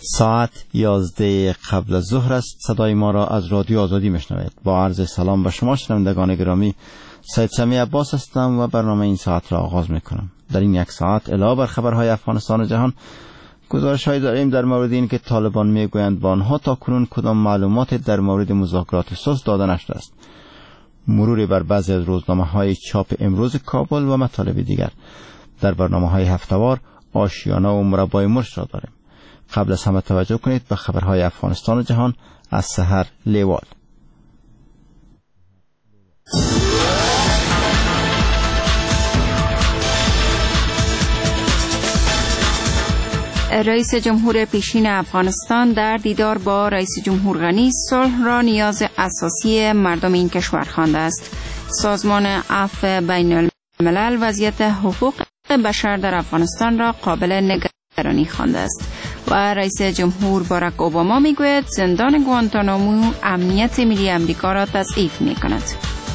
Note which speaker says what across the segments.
Speaker 1: ساعت 11 قبل از ظهر است. صدای ما را از رادیو آزادی میشنوید. با عرض سلام به شما شنوندگان گرامی، سید سمیع عباس هستم و برنامه این ساعت را آغاز میکنم. در این یک ساعت علاوه بر خبرهای افغانستان و جهان، گزارش‌هایی داریم در مورد این که طالبان میگویند با آنها تاکنون کدام معلومات در مورد مذاکرات صلح داده نشده است. مروری بر بعضی از روزنامه‌های چاپ امروز کابل و مطالب دیگر. در برنامه‌های هفته‌وار آشیانه و مربای مشت را داریم. قبل از همه توجه کنید به خبرهای افغانستان و جهان از سحر لیوال.
Speaker 2: رئیس جمهور پیشین افغانستان در دیدار با رئیس جمهور غنی صلح را نیاز اساسی مردم این کشور خوانده است. سازمان عفو بین الملل وضعیت حقوق بشر در افغانستان را قابل نگرانی خوانده است و رئیس جمهور باراک اوباما میگوید زندان گوانتانامو امنیت ملی آمریکا را تضعیف میکند.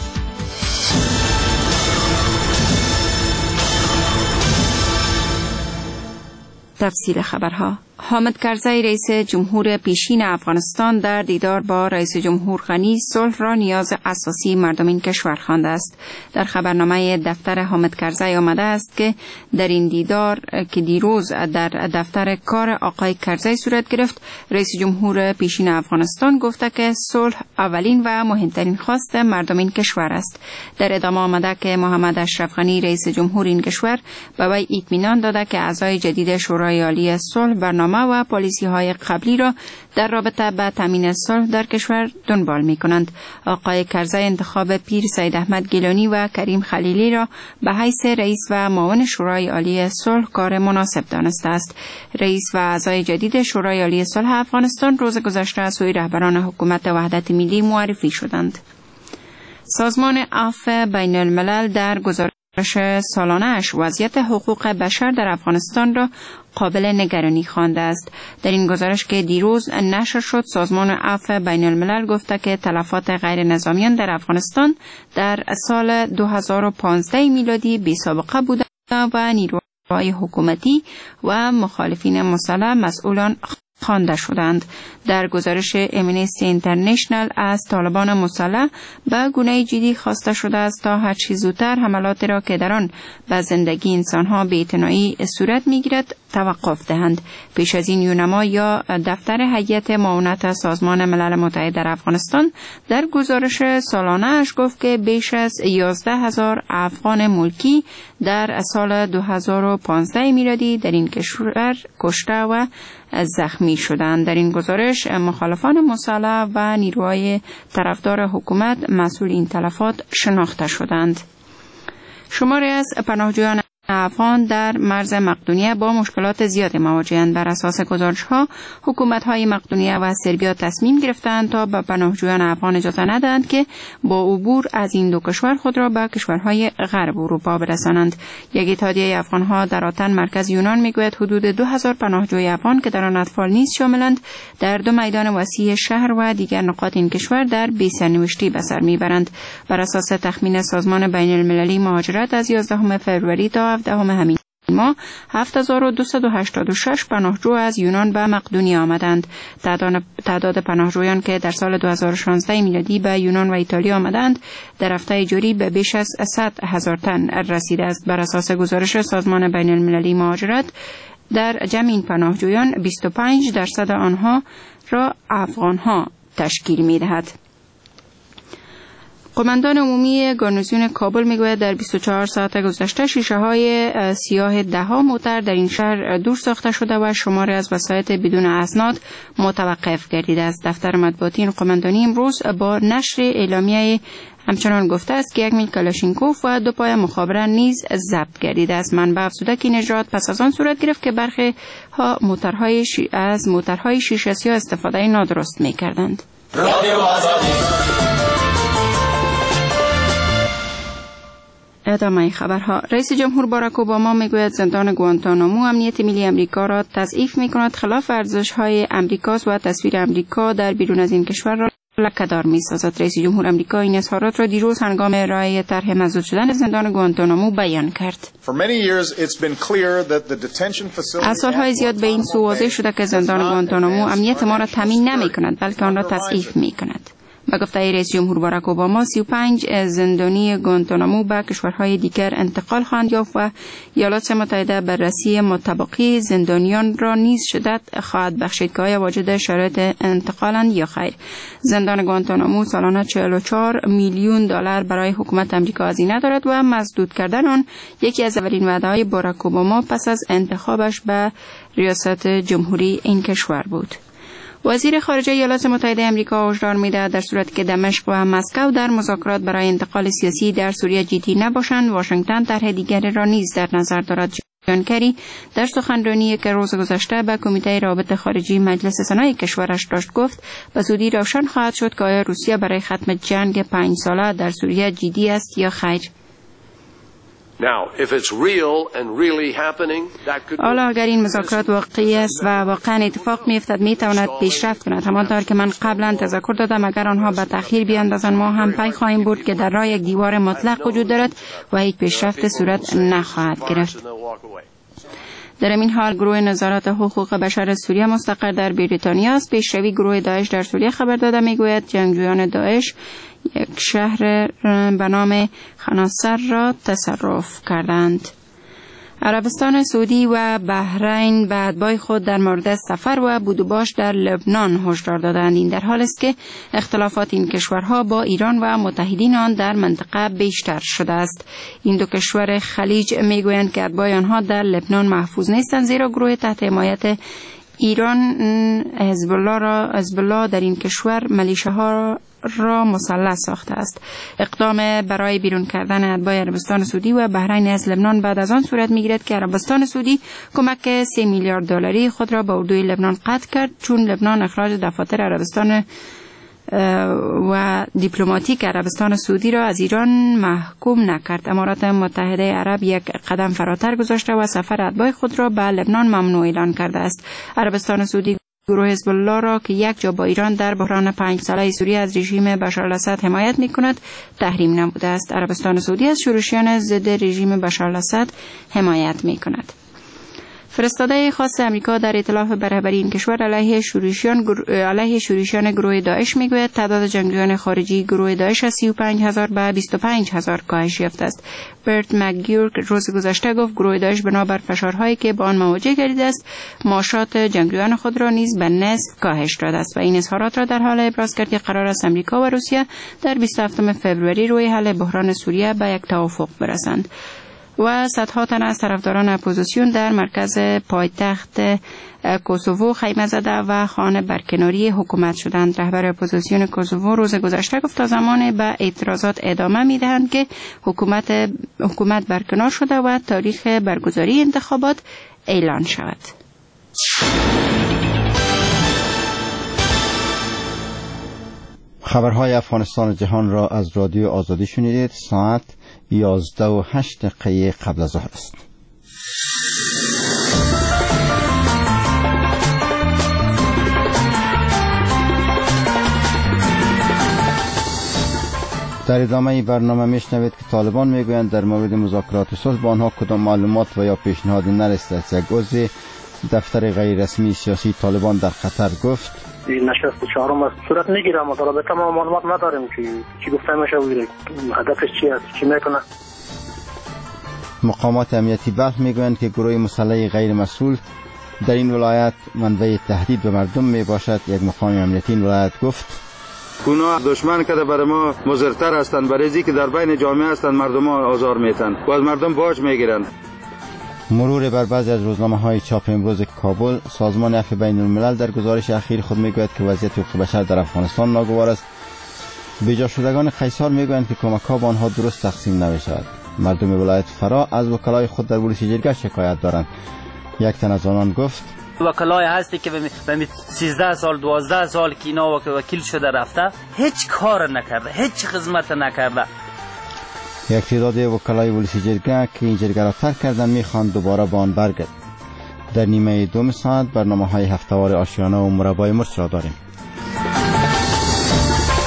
Speaker 2: تفصیل خبرها. حامد کرزی رئیس جمهور پیشین افغانستان در دیدار با رئیس جمهور غنی صلح را نیاز اساسی مردم این کشور خوانده است. در خبرنامه دفتر حامد کرزی آمده است که در این دیدار که دیروز در دفتر کار آقای کرزی صورت گرفت، رئیس جمهور پیشین افغانستان گفته که صلح اولین و مهمترین خواست مردم این کشور است. در ادامه آمده که محمد اشرف غنی رئیس جمهور این کشور به وی اطمینان داده که اعضای جدید شورای عالی صلح برنامه و پالیسی های قبلی را در رابطه با تامین صلح در کشور دنبال می کنند. آقای کرزی انتخاب پیر سید احمد گیلانی و کریم خلیلی را به حیث رئیس و معاون شورای عالی صلح کار مناسب دانسته است. رئیس و اعضای جدید شورای عالی صلح افغانستان روز گذشته از سوی رهبران حکومت وحدت ملی معرفی شدند. سازمان عفو بین الملل در گزارش سالانه‌اش وضعیت حقوق بشر در افغانستان را قابل نگرانی خوانده است. در این گزارش که دیروز نشر شد، سازمان عفو بین الملل گفته که تلفات غیر نظامیان در افغانستان در سال 2015 میلادی بی‌سابقه بوده و نیروهای حکومتی و مخالفین مسلح مسئولان خوانده شدند. در گزارش امنیستی اینترنشنل از طالبان مسلح به گونه جدی خواسته شده است تا هر چه زودتر حملاتی را که در آن به زندگی انسانها بی‌اعتنایی صورت می‌گیرد توقف دهند. پیش از این یونما یا دفتر هیئت معاونت سازمان ملل متحد در افغانستان در گزارش سالانه‌اش گفت که بیش از 11,000 افغان ملکی در سال 2015 میلادی در این کشور کشته و زخمی شدند. در این گزارش مخالفان مسلح و نیروهای طرفدار حکومت مسئول این تلفات شناخته شدند. شماری از پناهجویان افغان در مرز مقدونیه با مشکلات زیاد مواجه‌اند. بر اساس گزارش‌ها، حکومت‌های مقدونیه و سربیا تصمیم گرفتند تا به پناهجویان افغان اجازه ندهند که با عبور از این دو کشور خود را به کشورهای غرب اروپا برسانند. یک اتحادیه افغان‌ها در آتن مرکز یونان میگوید حدود 2000 پناهجوی افغان که در آن اطفال نیز شاملند در دو میدان وسیع شهر و دیگر نقاط این کشور در بی‌سرنوشتی به سر میبرند. بر اساس تخمین سازمان بین المللی مهاجرت از 11 فوریه تا 17 همین ماه 7286 پناهجو از یونان به مقدونیه آمدند. تعداد پناهجویان که در سال 2016 میلادی به یونان و ایتالیا آمدند در هفته جاری به بیش از 100,000 تن رسیده است. بر اساس گزارش سازمان بین المللی مهاجرت در جمع این پناهجویان 25% آنها را افغان‌ها تشکیل می‌دهد. قماندان عمومی گارنیزون کابل میگوید در 24 ساعت گذشته شیشه‌های سیاه 10 موتر در این شهر دور ساخته شده و شماری از وسایط بدون اسناد متوقف گردیده است. دفتر مطبوعاتی این قماندانی امروز با نشر اعلامیه همچنان گفته است که 1 میل کلاشینکوف و 2 پای مخابره نیز ضبط گردیده است. منبع افزوده که این اجرات پس از آن صورت گرفت که برخی ها از موترهای شیشه سیاه استفاده نادرست می‌کردند. ادامه خبرها. رئیس جمهور باراک اوباما میگوید زندان گوانتانامو امنیت ملی آمریکا را تضعیف میکند، خلاف ارزش‌های آمریکاست و تصویر آمریکا در بیرون از این کشور را لکه‌دار می‌سازد. رئیس جمهور آمریکا این اظهارات را دیروز هنگام ارائه طرح مسدود شدن زندان گوانتانامو بیان کرد. از سالهای زیاد به این سو واضح شده که زندان گوانتانامو امنیت ما را تامین نمی‌کند بلکه آن را تضعیف می‌کند. با گفته رئیس جمهور باراک اوباما 35 زندانی گوانتانامو به کشورهای دیگر انتقال خواهند یافت و ایالات متحده بررسی مطابقی زندانیان را نیز شدت خواهد بخشید که آیا واجد شرایط انتقالند یا خیر. زندان گوانتانامو سالانه 44 میلیون دلار برای حکومت آمریکا هزینه دارد و مسدود کردن آن یکی از اولین وعده‌های باراک اوباما پس از انتخابش به ریاست جمهوری این کشور بود. وزیر خارجه ایالات متحده آمریکا هشدار می‌دهد در صورتی که دمشق و مسکو در مذاکرات برای انتقال سیاسی در سوریه جدی نباشند، واشنگتن طرح دیگری را نیز در نظر دارد. جان کری در سخنرانی که روز گذشته به کمیته روابط خارجی مجلس سنای کشورش داشت گفت به زودی روشن خواهد شد که آیا روسیه برای ختم جنگ 5 ساله در سوریه جدی است یا خیر. حالا اگر این مذاکرات واقعی است و واقعا اتفاق می‌افتد می‌تواند پیشرفت کند. همانطور که من قبلا تذکر دادم اگر آنها به تأخیر بیاندازند ما هم پی خواهیم برد که در راه یک دیوار مطلق وجود دارد و هیچ پیشرفت صورت نخواهد گرفت. در این حال گروه نظارت حقوق بشر سوریه مستقر در بریتانیا است. پیشروی گروه داعش در سوریه خبر داده میگوید جنگجویان داعش یک شهر به نام خناصر را تصرف کردند. عربستان سعودی و بحرین به اتباع خود در مورد سفر و بود و باش در لبنان هشدار دادند. این در حالی است که اختلافات این کشورها با ایران و متحدین آن در منطقه بیشتر شده است. این دو کشور خلیج میگویند که اتباع آنها در لبنان محفوظ نیستند زیرا گروه تحت حمایت ایران حزب الله در این کشور ملیشه‌ها را مسلح ساخته است. اقدام برای بیرون کردن اتباع عربستان سعودی و بحرین از لبنان بعد از آن صورت میگیرد که عربستان سعودی کمک 3 میلیارد دلاری خود را به اردوی لبنان قطع کرد چون لبنان اخراج دفاتر عربستان و دیپلماتیک عربستان سعودی را از ایران محکوم نکرد. امارات متحده عرب یک قدم فراتر گذاشته و سفر اتباع خود را به لبنان ممنوع اعلان کرده است. عربستان سعودی گروه حزب الله را که یک جا با ایران در بحران 5 ساله سوریه از رژیم بشار الاسد حمایت می‌کند تحریم نموده است. عربستان سعودی از شورشیان ضد رژیم بشار الاسد حمایت می‌کند. فرستاده خاص امریکا در ائتلاف برابری این کشور علیه شورشیان گروه داعش میگوید تعداد جنگجویان خارجی گروه داعش از 35,000 به 25,000 کاهش یافته است. برت مکگیور روز گذشته گفت گروه داعش بنابر فشارهایی که با آن مواجه گردیده است معاشات جنگجویان خود را نیز به نصف کاهش داده است و این اظهارات را در حال ابراز کرد که قرار است امریکا و روسیه در 27 فوریه روی حل بحران سوریه به یک توافق برسند. و صدها تن از طرفداران اپوزیسیون در مرکز پایتخت کوسوو خیمه زده و خانه برکناری حکومت شدند. رهبر اپوزیسیون کوسوو روز گذشته گفت تا زمان به اعتراضات ادامه می‌دهند که حکومت برکنار شده و تاریخ برگزاری انتخابات اعلان شود.
Speaker 1: خبرهای افغانستان و جهان را از رادیو آزادی شنیدید. ساعت 11:08 قبل از ظهر است. در ادامه برنامه میشنوید که طالبان میگویند در مورد مذاکرات صلح با آنها کدام معلومات و یا پیشنهادی نرسیده است. یک عضو دفتر غیر رسمی سیاسی طالبان در قطر گفت
Speaker 3: این نشست چهارم است صورت میگیره اما در رابطه ما معلومات نداریم که چی گفته میشه و هدفش چی است چی میکنه.
Speaker 1: مقامات امنیتی بلخ میگویند که گروه مسلح غیر مسئول در این ولایت منبع تهدید به مردم میباشد. یک مقام امنیتی این ولایت گفت
Speaker 4: اونا دشمن کرده برای ما مضرتر هستند برای اینکه در بین جامعه هستند مردم ها آزار میتن و از مردم باج میگیرند.
Speaker 1: مرور بر بعضی از روزنامه‌های چاپ امروز کابل، سازمان عفو بین الملل در گزارش اخیر خود میگوید که وضعیت حقوق بشر در افغانستان ناگوار است. بیجا شدگان قیصر میگویند که کمک‌ها به آنها درست تقسیم نمی‌شود. مردم ولایت فرا از وکلای خود در پلیس جرگه شکایت دارند. یک تن از آنان گفت
Speaker 5: وکلای هستی که به 13 سال 12 سال که اینا وکیل شده رفته هیچ کار نکرده، هیچ خدمت نکرده.
Speaker 1: یک تعداد وکلای پلیس جرگه که این جرگه را ترک کردن میخوان دوباره به آن برگردند. در نیمه دوم ساعت برنامه‌های هفته‌وار آشیانه و مربای مرس را داریم.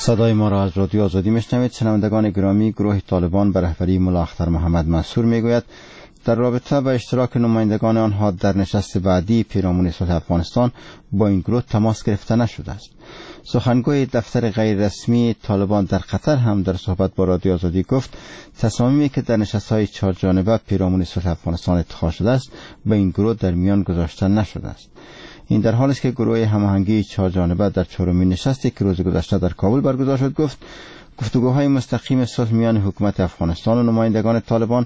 Speaker 1: صدای ما را از رادیو آزادی میشنوید. شنوندگان گرامی، گروه طالبان به رهبری ملا اختر محمد منصور میگوید در رابطه با اشتراک نمایندگان آنها در نشست بعدی پیرامون صلح افغانستان با این گروه تماس گرفته نشده است. سخنگوی دفتر غیر رسمی طالبان در قطر هم در صحبت با رادیو آزادی گفت تصامیمی که در نشست‌های 4 جانبه پیرامون صلح افغانستان اتخاذ شده است به این گروه در میان گذاشته نشده است. این در حالی است که گروه هماهنگی 4 جانبه در 4مین نشستی که روز گذشته در کابل برگزار شد گفت گفتگوهای مستقیم صلح میان حکومت افغانستان و نمایندگان طالبان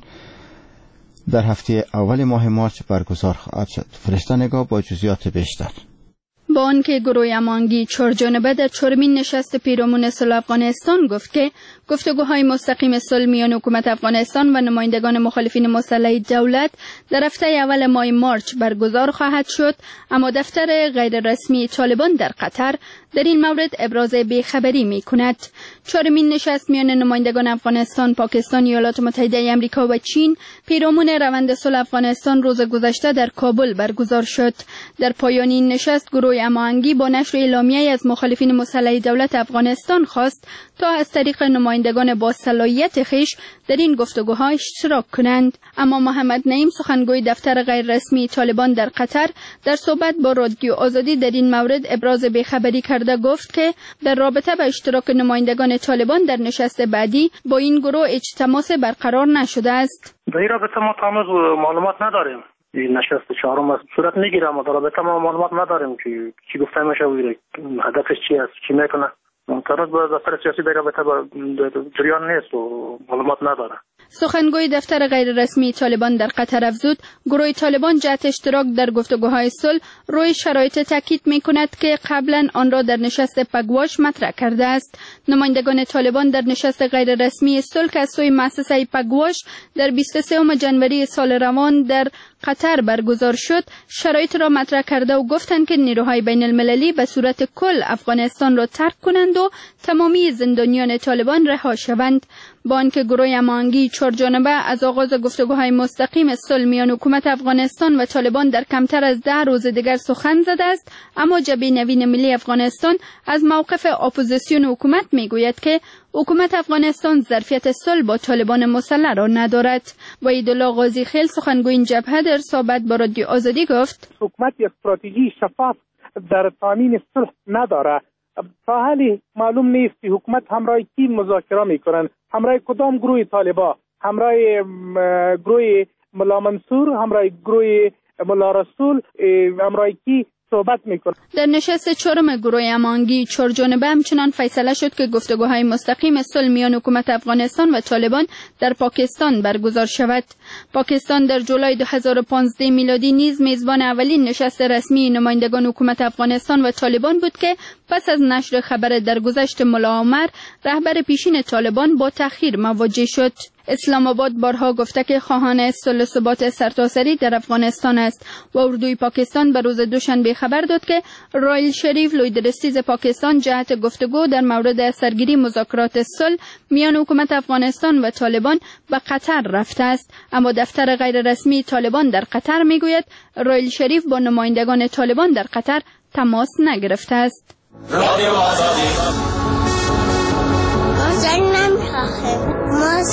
Speaker 1: در هفته اول ماه مارچ برگزار خواهد شد. فرشته نگاه با جزئیات بیشتر.
Speaker 6: با آنکه گروه هماهنگی 4 جانبه در 4مین نشست پیرامون صلح افغانستان گفت که گفتگوهای مستقیم صلح میان حکومت افغانستان و نمایندگان مخالفین مسلح دولت در هفته اول ماه مارچ برگزار خواهد شد، اما دفتر غیر رسمی طالبان در قطر در این مورد ابراز بیخبری می کند. 4مین نشست میان نمایندگان افغانستان، پاکستان، ایالات متحده آمریکا و چین پیرامون روند صلح افغانستان روز گذشته در کابل برگزار شد. در پایان این نشست گروه هماهنگی با نشر اعلامیه‌ای از مخالفین مسلح دولت افغانستان خواست تا از طریق نمایندگان با صلاحیت خویش در این گفتگوها اشتراک کنند. اما محمد نعیم، سخنگوی دفتر غیر رسمی طالبان در قطر، در صحبت با رادیو آزادی در این مورد ابراز بیخبری کرده گفت که در رابطه با اشتراک نمایندگان طالبان در نشست بعدی با این گروه هیچ تماس برقرار نشده است.
Speaker 3: در این رابطه ما هنوز معلومات نداریم. این نشست 4 صورت میگیره، اما در رابطه ما معلومات نداریم که چی گفته میشه و هدفش چی است، چی میکنه. منطقه با دفتر سیاسی در رابطه با جریان نیست و معلومات نداره.
Speaker 6: سخنگوی دفتر غیر رسمی طالبان در قطر افزود گروه طالبان جهت اشتراک در گفتگوهای صلح روی شرایط تاکید می‌کند که قبلا آن را در نشست پگواش مطرح کرده است. نمایندگان طالبان در نشست غیر رسمی صلح که از سوی مؤسسه پگواش در 23 جنوری سال روان در قطر برگزار شد شرایط را مطرح کرده و گفتند که نیروهای بین المللی به صورت کل افغانستان را ترک کنند و تمامی زندانیان طالبان رها شوند. با آنکه گروه هماهنگی 4 جانبه از آغاز گفتگوهای مستقیم صلح میان حکومت افغانستان و طالبان در کمتر از 10 روز دیگر سخن زده است، اما جبهه نوین ملی افغانستان از موقف اپوزیسیون حکومت میگوید که حکومت افغانستان ظرفیت صلح با طالبان مسلح را ندارد. وحیدالله غازی خیل، سخنگوی این جبهه، در صحبت با رادیو آزادی گفت
Speaker 7: حکومت استراتژی شفاف در تامین صلح نداره. تا حالی معلوم نیست که حکومت همراه کی مذاکره میکنن، همراه کدام گروه طالبا، همراه گروه ملا منصور، همراه گروه ملا رسول، همراه کی صحبت میکنه.
Speaker 6: در نشست 4 گروه هماهنگی 4 جانبه همچنان فیصله شد که گفتگوهای مستقیم صلح میان حکومت افغانستان و طالبان در پاکستان برگزار شود. پاکستان در جولای 2015 میلادی نیز میزبان اولین نشست رسمی نمایندگان حکومت افغانستان و طالبان بود که پس از نشر خبر درگذشت ملا عمر، رهبر پیشین طالبان، با تأخیر مواجه شد. اسلام آباد بارها گفته که خواهان صلح و ثبات سرتاسری در افغانستان است و اردوی پاکستان به روز دوشنبه خبر داد که رایل شریف، لویدرستیز پاکستان، جهت گفتگو در مورد سرگیری مذاکرات صلح میان حکومت افغانستان و طالبان به قطر رفته است. اما دفتر غیر رسمی طالبان در قطر میگوید رایل شریف با نمایندگان طالبان در قطر تماس نگرفته است.
Speaker 8: رادیو آزادی. ما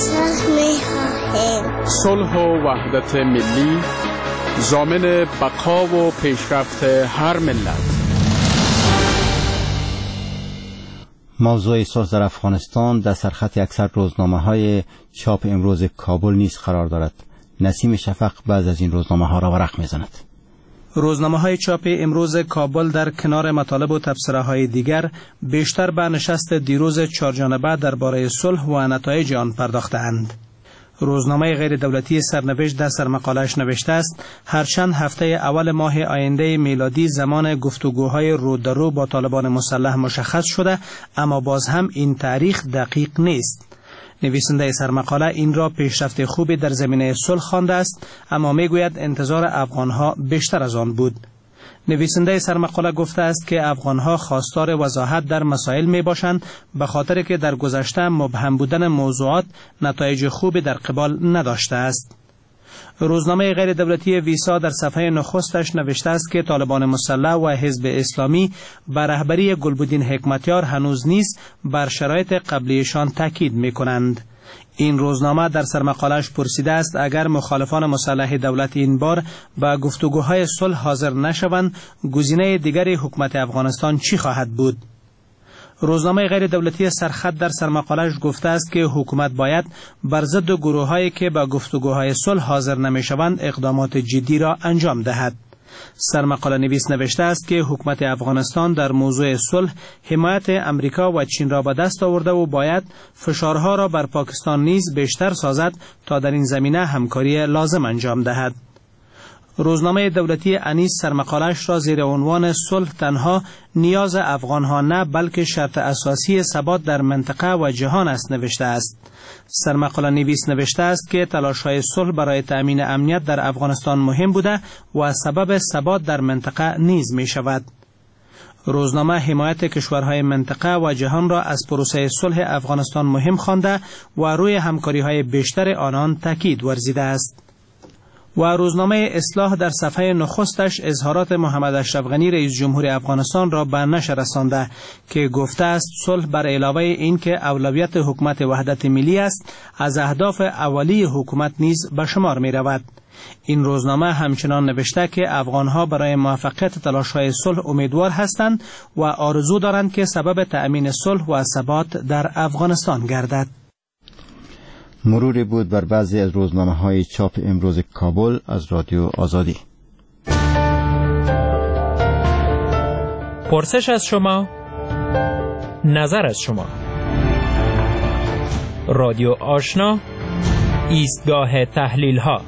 Speaker 8: صلح و وحدت ملی ضامن بقا و پیشرفت هر ملت.
Speaker 1: موضوع صلح در افغانستان در سرخط اکثر روزنامه‌های چاپ امروز کابل نیز قرار دارد. نسیم شفق بعض از این روزنامه‌ها را ورق می‌زند.
Speaker 9: روزنامه‌های چاپ امروز کابل در کنار مطالب و تبصره‌های دیگر بیشتر به نشست دیروز 4 جانبه درباره صلح و نتایج آن پرداختند. روزنامه غیر دولتی سرنوشت در سرمقاله‌اش نوشته است هرچند هفته اول ماه آینده میلادی زمان گفتگوهای رو در رو با طالبان مسلح مشخص شده، اما باز هم این تاریخ دقیق نیست. نویسنده سرمقاله این را پیشرفت خوبی در زمینه صلح خوانده است، اما میگوید انتظار افغانها بیشتر از آن بود. نویسنده سرمقاله گفته است که افغانها خواستار وضاحت در مسائل می باشند، به خاطر که در گذشته مبهم بودن موضوعات نتایج خوبی در قبال نداشته است. روزنامه غیر دولتی ویسا در صفحه نخستش نوشته است که طالبان مسلح و حزب اسلامی بر رهبری گلبدین حکمتیار هنوز نیز بر شرایط قبلیشان تاکید می‌کنند. این روزنامه در سرمقاله‌اش پرسیده است اگر مخالفان مسلح دولت این بار به گفتگوهای صلح حاضر نشوند، گزینه دیگری حکومت افغانستان چی خواهد بود؟ روزنامه غیر دولتی سرخط در سرمقاله‌اش گفته است که حکومت باید بر ضد گروه‌هایی که به گفتگوهای صلح حاضر نمی‌شوند اقدامات جدی را انجام دهد. سرمقاله نویس نوشته است که حکومت افغانستان در موضوع صلح حمایت امریکا و چین را به دست آورده و باید فشارها را بر پاکستان نیز بیشتر سازد تا در این زمینه همکاری لازم انجام دهد. روزنامه دولتی انیس سرمقاله‌اش را زیر عنوان صلح تنها نیاز افغان‌ها نه بلکه شرط اساسی ثبات در منطقه و جهان است نوشته است. سرمقاله نویس نوشته است که تلاش‌های صلح برای تأمین امنیت در افغانستان مهم بوده و سبب ثبات در منطقه نیز می شود. روزنامه حمایت کشورهای منطقه و جهان را از پروسه صلح افغانستان مهم خوانده و روی همکاری‌های بیشتر آنان تاکید ورزیده است. و روزنامه اصلاح در صفحه نخستش اظهارات محمد اشرف غنی رئیس جمهور افغانستان را به نشر رسانده که گفته است صلح بر علاوه این که اولویت حکومت وحدت ملی است، از اهداف اولیه حکومت نیز به شمار می رود. این روزنامه همچنان نوشته که افغانها برای موفقیت تلاش‌های صلح امیدوار هستند و آرزو دارند که سبب تأمین صلح و ثبات در افغانستان گردد.
Speaker 1: مروری بود بر بعضی از روزنامه‌های چاپ امروز کابل از رادیو آزادی.
Speaker 10: پرسش از شما، نظر از شما. رادیو آشنا، ایستگاه تحلیل‌ها.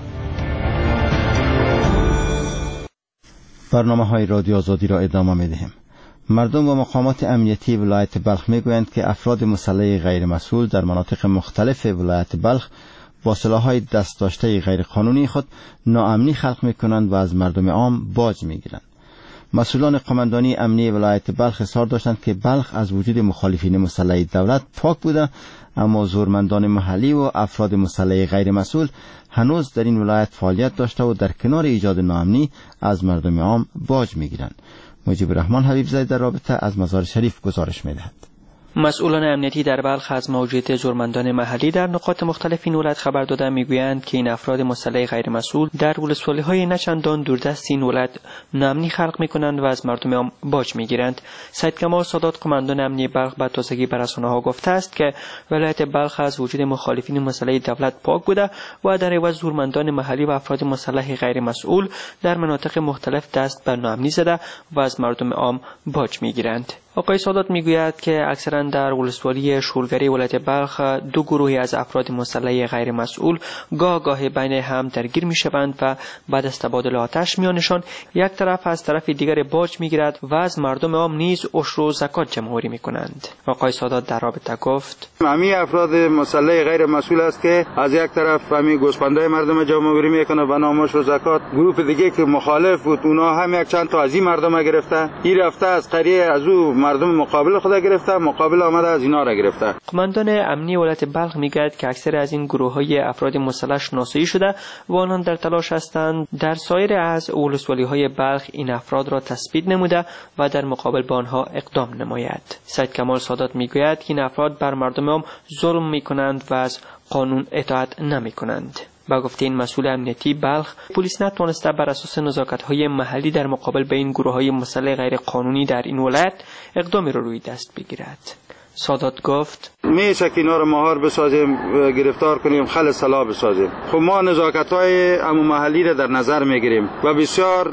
Speaker 1: برنامه‌های رادیو آزادی را ادامه می‌دهیم. مردم و مقامات امنیتی ولایت بلخ میگویند که افراد مسلح غیر مسئول در مناطق مختلف ولایت بلخ با سلاح‌های دست داشته غیر قانونی خود ناامنی خلق می‌کنند و از مردم عام باج می‌گیرند. مسئولان قماندانی امنی ولایت بلخ اصرار داشتند که بلخ از وجود مخالفین مسلح دولت پاک بوده، اما زورمندان محلی و افراد مسلح غیر مسئول هنوز در این ولایت فعالیت داشته و در کنار ایجاد ناامنی از مردم عام باج می‌گیرند. مجیب الرحمن حبیب زاده در رابطه از مزار شریف گزارش می‌دهد.
Speaker 11: مسئولان امنیتی در بلخ از موجودیت زورمندان محلی در نقاط مختلف این ولایت خبر داده میگویند که این افراد مسلح غیر مسئول در ولسوالی‌های نچندان دوردست این ولایت ناامنی خلق می‌کنند و از مردم عام باج می‌گیرند. سید کمال سادات قماندان امنی بلخ به تازگی به رسانه‌ها گفته است که ولایت بلخ از وجود مخالفین مسلح دولت پاک بوده و در عوض زورمندان محلی و افراد مسلح غیر مسئول در مناطق مختلف دست به ناامنی زده و از مردم عام باج می‌گیرند. آقای سادات میگوید که اکثرا در ولسوالی شولگری ولایت بلخ دو گروهی از افراد مسلح غیر مسئول گاه بین هم درگیر میشوند و بعد از تبادل آتش میانشان یک طرف از طرف دیگر باج میگیرد و از مردم عام نیز عشر و زکات جمع‌آوری میکنند. آقای سادات در رابطه گفت:
Speaker 4: همین افراد مسلح غیر مسئول است که از یک طرف همین گوسفندای مردم جمع‌آوری میکنه و نام عشر و زکات، گروه دیگه که مخالف بود اونا هم یک چند تا از این مردم گرفته، این رفته از قریه از او مردم مقابل خدا گرفته، مقابل آمده از اینا را گرفته.
Speaker 11: قماندان امنی ولایت بلخ میگوید که اکثر از این گروه‌های افراد مسلح شناسایی شده و آنان در تلاش هستند در سایر از ولسوالی‌های بلخ این افراد را تثبیت نموده و در مقابل با آنها اقدام نماید. سید کمال سادات میگوید که این افراد بر مردم عام ظلم میکنند و از قانون اطاعت نمیکنند. با گفته این مسئول امنیتی بلخ، پلیس نتوانسته بر اساس نزاکت‌های محلی در مقابل به این گروه‌های مسلح غیر قانونی در این ولایت اقدامی را روی دست بگیرد. سادات گفت:
Speaker 4: میشه که اینا رو مهار بسازیم، گرفتار کنیم، خل سلاح بسازیم. خب ما نزاکت‌های عموم محلی را در نظر میگیریم و بسیار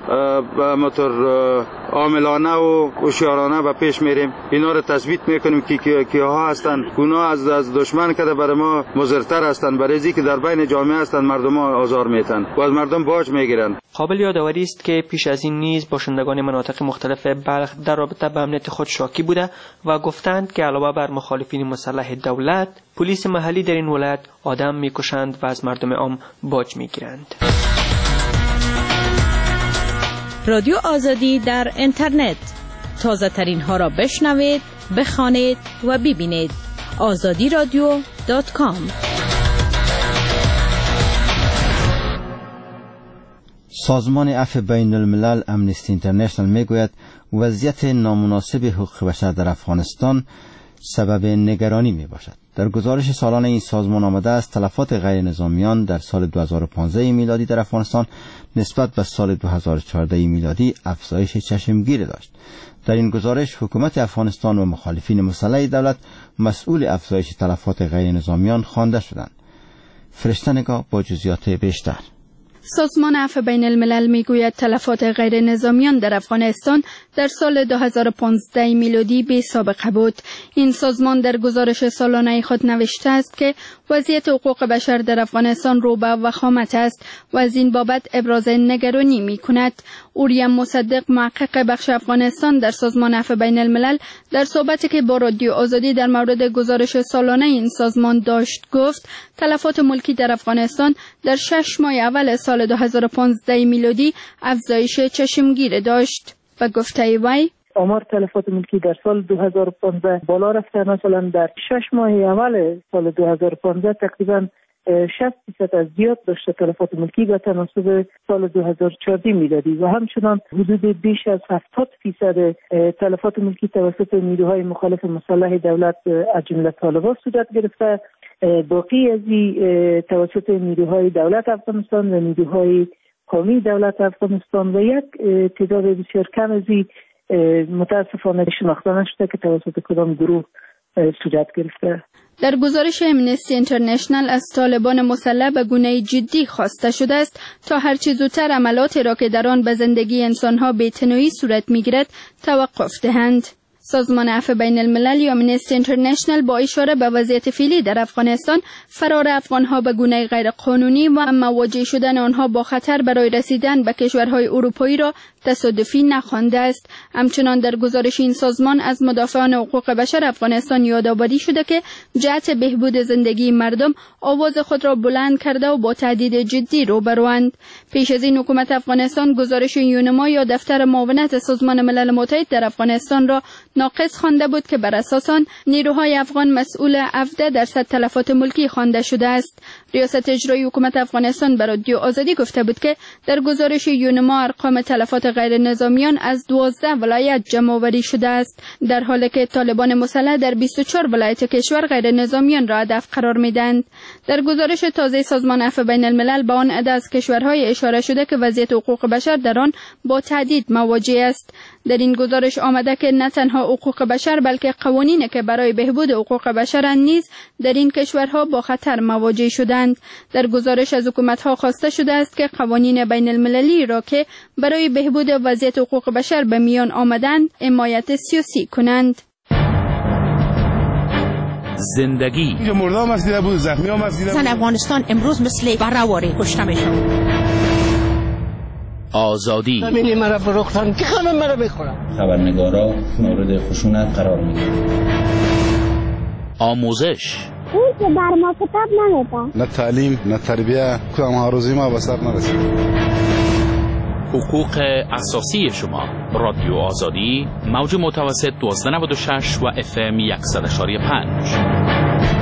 Speaker 4: مطور عاملانه و هوشیارانه به پیش میریم. اینا رو تثبیت میکنیم که کیها هستند. اونا از دشمن کده برای ما مضرتر هستند، برای اینکه در بین جامعه هستند مردم آزار میتن و از مردم باج میگیرن.
Speaker 11: قابل یادآوری است که پیش از این نیز باشندگان مناطق مختلف بلخ در رابطه با امنیت خود شاکی بوده و گفتند که علاوه بر مخالفین مسلح دولت، پلیس محلی در این ولایت آدم میکشند و از مردم عام باج میگیرند.
Speaker 12: رادیو آزادی در اینترنت، تازه ترین ها را بشنوید، بخوانید و ببینید. azadiradio.com.
Speaker 1: سازمان عفو بین الملل امنستی اینترنشنال میگوید وضعیت نامناسب حقوق بشر در افغانستان سبب نگرانی می باشد. در گزارش سالانه این سازمان آمده است تلفات غیر نظامیان در سال 2015 میلادی در افغانستان نسبت به سال 2014 میلادی افزایش چشمگیر داشت. در این گزارش حکومت افغانستان و مخالفین مسلح دولت مسئول افزایش تلفات غیر نظامیان خوانده شدند. فرشته نگاه با جزئیات بیشتر.
Speaker 6: سازمان عفو بین الملل میگوید تلفات غیر نظامیان در افغانستان در سال 2015 میلادی بی سابقه بود. این سازمان در گزارش سالانه خود نوشته است که وضعیت حقوق بشر در افغانستان رو به وخامت است و از این بابت ابراز نگرانی می کند. اوریم مصدق محقق بخش افغانستان در سازمان عفو بین الملل در صحبتی که با رادیو آزادی در مورد گزارش سالانه این سازمان داشت گفت تلفات ملکی در افغانستان در 6 ماه اول سال 2015 میلادی افزایش چشمگیر داشت و گفته وی
Speaker 13: آمار تلفات ملکی در سال 2015 بالا رفته. مثلا در 6 ماه اول سال 2015 تقریبا 60% از زیاد داشته تلفات ملکی به تناسب سال 2014 میلادی و همچنان حدود بیش از 70% تلفات ملکی توسط نیروهای مخالف مسلح دولت از جمله طالبان صورت گرفته. باقی از توسط نیروهای دولت افغانستان و نیروهای قومی دولت افغانستان و یک تعداد بسیار کم از متاسفانه شناخته نشده که توسط کدام گروه صورت گرفته.
Speaker 6: در گزارش امنستی اینترنشنال از طالبان مسلح به گونه جدی خواسته شده است تا هرچه زودتر عملاتی را که در آن به زندگی انسانها بی‌اعتنایی صورت می‌گیرد توقف دهند. سازمان عفو بین الملل یا امنستی اینترنشنال با اشاره به وضعیت فعلی در افغانستان فرار افغانها به گونه غیر قانونی و مواجه شدن آنها با خطر برای رسیدن به کشورهای اروپایی را تصادفی نخوانده است. همچنان در گزارش این سازمان از مدافعان حقوق بشر افغانستان یادآوری شده که جهت بهبود زندگی مردم آواز خود را بلند کرده و با تهدید جدی روبروند. پیش از این حکومت افغانستان گزارش یونما یا دفتر معاونت سازمان ملل متحد در افغانستان را ناقص خوانده بود که بر اساس آن نیروهای افغان مسئول 17% تلفات ملکی خوانده شده است. ریاست اجرایی حکومت افغانستان بر رادیو آزادی گفته بود که در گزارش یونما ارقام تلفات غیر نظامیان از 12 ولایت جمع آوری شده است، در حالی که طالبان مسلح در 24 ولایت کشور غیر نظامیان را هدف قرار میدهند. در گزارش تازه سازمان عفو بین الملل به آن عده از کشورهای اشاره شده که وضعیت حقوق بشر در آن با تهدید مواجه است. در این گزارش آمده که نه تنها حقوق بشر بلکه قوانینی که برای بهبود حقوق بشر نیز در این کشورها با خطر مواجه شدند. در گزارش از حکومت‌ها خواسته شده است که قوانین بین المللی را که برای بهبود وضعیت حقوق بشر به میان آمدند حمایت سیاسی کنند.
Speaker 14: زندگی
Speaker 15: مردم مسیده بود، زخمی ها مسیده بود.
Speaker 12: زن افغانستان امروز مثل بره‌واره کشته میشن.
Speaker 14: آزادی
Speaker 16: همینی مرا فروختن که خانم مرا بخورم.
Speaker 17: خبرنگارا مورد خشونت قرار میگیرن.
Speaker 14: آموزش
Speaker 18: اون که بر ما کتاب نمیده.
Speaker 15: نه تعلیم نه تربیه کدام هاروزی ما به سر نرسید.
Speaker 14: حقوق اساسی شما. رادیو آزادی موج متوسط 1296 و FM 100.5.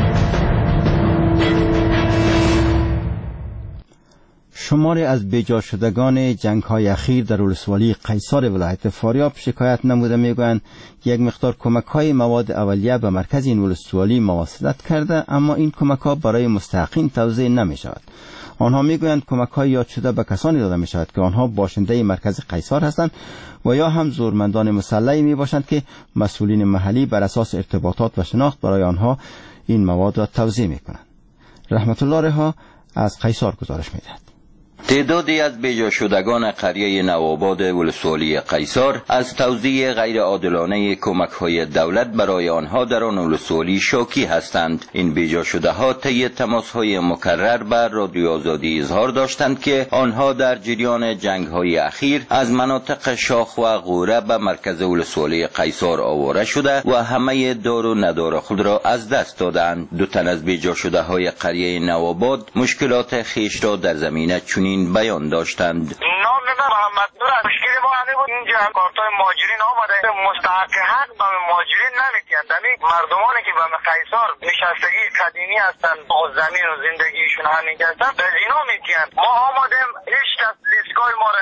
Speaker 1: شماری از بیجا شدگان جنگ‌های اخیر در ولسوالی قیصار ولایت فاریاب شکایت نموده میگویند یک مقدار کمک‌های مواد اولیه به مرکز این ولسوالی مواصلت کرده، اما این کمک‌ها برای مستحقین توزیع نمی‌شود. آنها میگویند کمک‌های یاد شده به کسانی داده می‌شود که آنها باشنده مرکز قیصار هستند و یا هم زورمندان مسلحی میباشند که مسئولین محلی بر اساس ارتباطات و شناخت برای آنها این مواد را توزیع می‌کنند. رحمت الله رها از قیصار گزارش می‌دهد.
Speaker 19: تعدادی از بیجا شدگان قریه نوآباد ولسوالی قیصار از توزیع غیر عادلانه کمک‌های دولت برای آنها در آن ولسوالی شاکی هستند. این بیجا شده ها طی تماس‌های مکرر بر رادیو آزادی اظهار داشتند که آنها در جریان جنگ‌های اخیر از مناطق شاخ و غوره به مرکز ولسوالی قیصار آواره شده و همه دار و ندار خود را از دست دادند. دو تن از بیجا شده های قریه نوآباد مشکلات خیش را در زمینه چنین بیان داشتند.
Speaker 20: نام محمد نور. مشکل ما همه بود اینجا کارتای مهاجرین آمده مستحق حق به مهاجرین نمیدن. یعنی مردمانی که به قیصار نشستگی قدیمی هستند و زمین و زندگیشون همین هستند به اینا میگن ما آمدیم هیچ کس لیستگاه ما را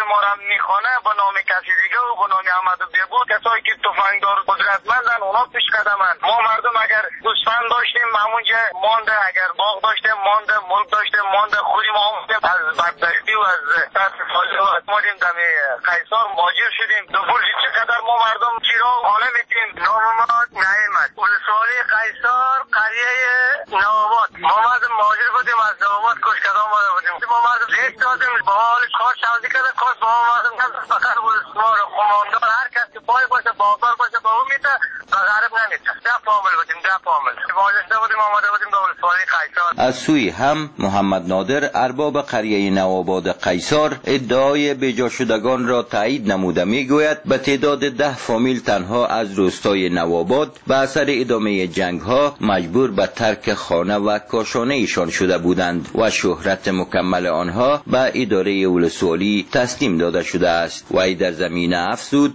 Speaker 20: ما را میخوانه به نام کسی دیگه و به نام احمد بهبود، کسایی که تفنگدار قدرتمندن اونا پیش قدمن. ما مردم اگر گوسفند داشتیم همونجا مانده، اگر باغ داشتیم مانده، ملک داشتیم مانده، خودی ما از بدبختی و از ترس سالی و اتمادیم دم قیصر مهاجر شدیم. دو برجی چقدر ما مردم چیرا خانه میتیم. نام ما نعیمت، ولسوالی قیصر، قریه نواباد. ما مردم مهاجر بودیم، از نواباد کشکده آمده بودیم. ما مردم لیست دادیم با حال کار شوزی کرده کار با ما مردم فقط ولسوار خماندار هر کس که پای باشه باغدار باشه با اون میته و غرب نمیته. ده پامل بودیم، ده پامل واجسته بودیم آمده بودیم به ولسوالی قیصر.
Speaker 19: از سوی هم محمد نادر ارباب قریه نواباد قیصر ادعای بیجا شدگان را تایید نموده میگوید به تعداد 10 فامیل تنها از روستای نواباد به اثر ادامه جنگ ها مجبور به ترک خانه و کاشانه ایشان شده بودند و شهرت مکمل آنها به اداره ولسوالی تسلیم داده شده است. و در زمینه افزود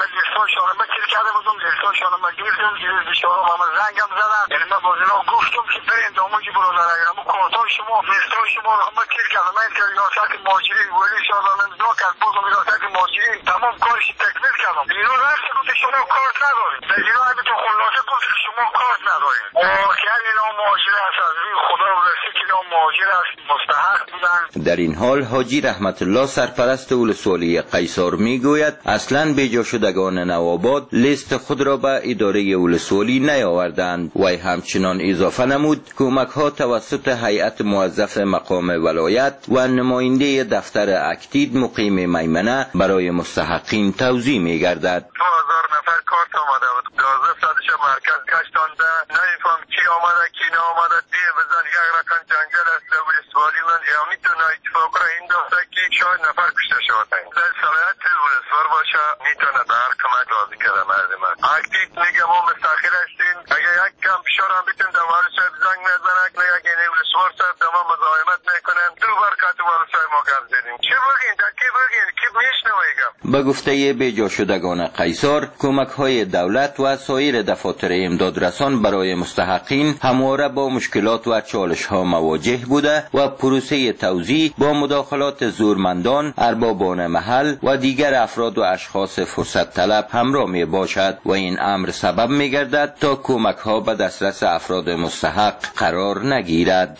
Speaker 20: زنگم زدن یعنی من باز اینا گفتم که برین داموجی برادر اگر همون کارتای شما فیستای شما رو همه کل کردم. من که ریاست ماجری ولی شادم دو کرد بازم ریاست ماجری تمام کارش تکمیل کردم. اینا رفت گفت شما کارت ندارید، اینا همین تو خلاصه گفت شما کارت ندارید. آخر اینا ماجر هست، از روی خدا برسی که اینا ماجر هست، مستحق بودن.
Speaker 19: در این حال حاجی رحمت الله سرپرست ولسوالی قیصر میگوید اصلا بیجا شدگان نواباد لیست خود را به اداره ولسوالی نیاوردند و همچنان اضافه نمود کمک ها توسط هیئت موظف مقام ولایت و نماینده دفتر اکتید مقیم میمنه برای مستحقین توزیع می گردد.
Speaker 20: 2000 نفر کارت آمده بود، 11 ساعتش مرکز کشتانده، نمیفهم کی آمده کی نامده، دیه بزن یک رکن جنگل است ولسوالی من میتونه اتفاق را این داشته که شاید نفر کشته شده. در صلاحیت ولسوار باشه میتونه در کمک لازم کرده مردم. اکتید میگه ما مستقل هستیم، اگه یک کم فشار هم بیتیم در والی صاحب زنگ میزنه که یک ولسوار صاحب در ما مزاحمت میکنن، دو برکت والی صاحب ما گرد زدیم. چی بگین در کی بگین کی میشنویگم.
Speaker 19: به گفته بیجا شدگان قیصر کمک های دولت و سایر دفاتر امدادرسان برای مستحقین همواره با مشکلات و چالش ها مواجه بوده و پروسه توزیع با مداخلات زورمندان، اربابان محل و دیگر افراد و اشخاص فرصت طلب همراه می باشد و این امر سبب می گردد تا کمک ها به دسترس افراد مستحق قرار نگیرد.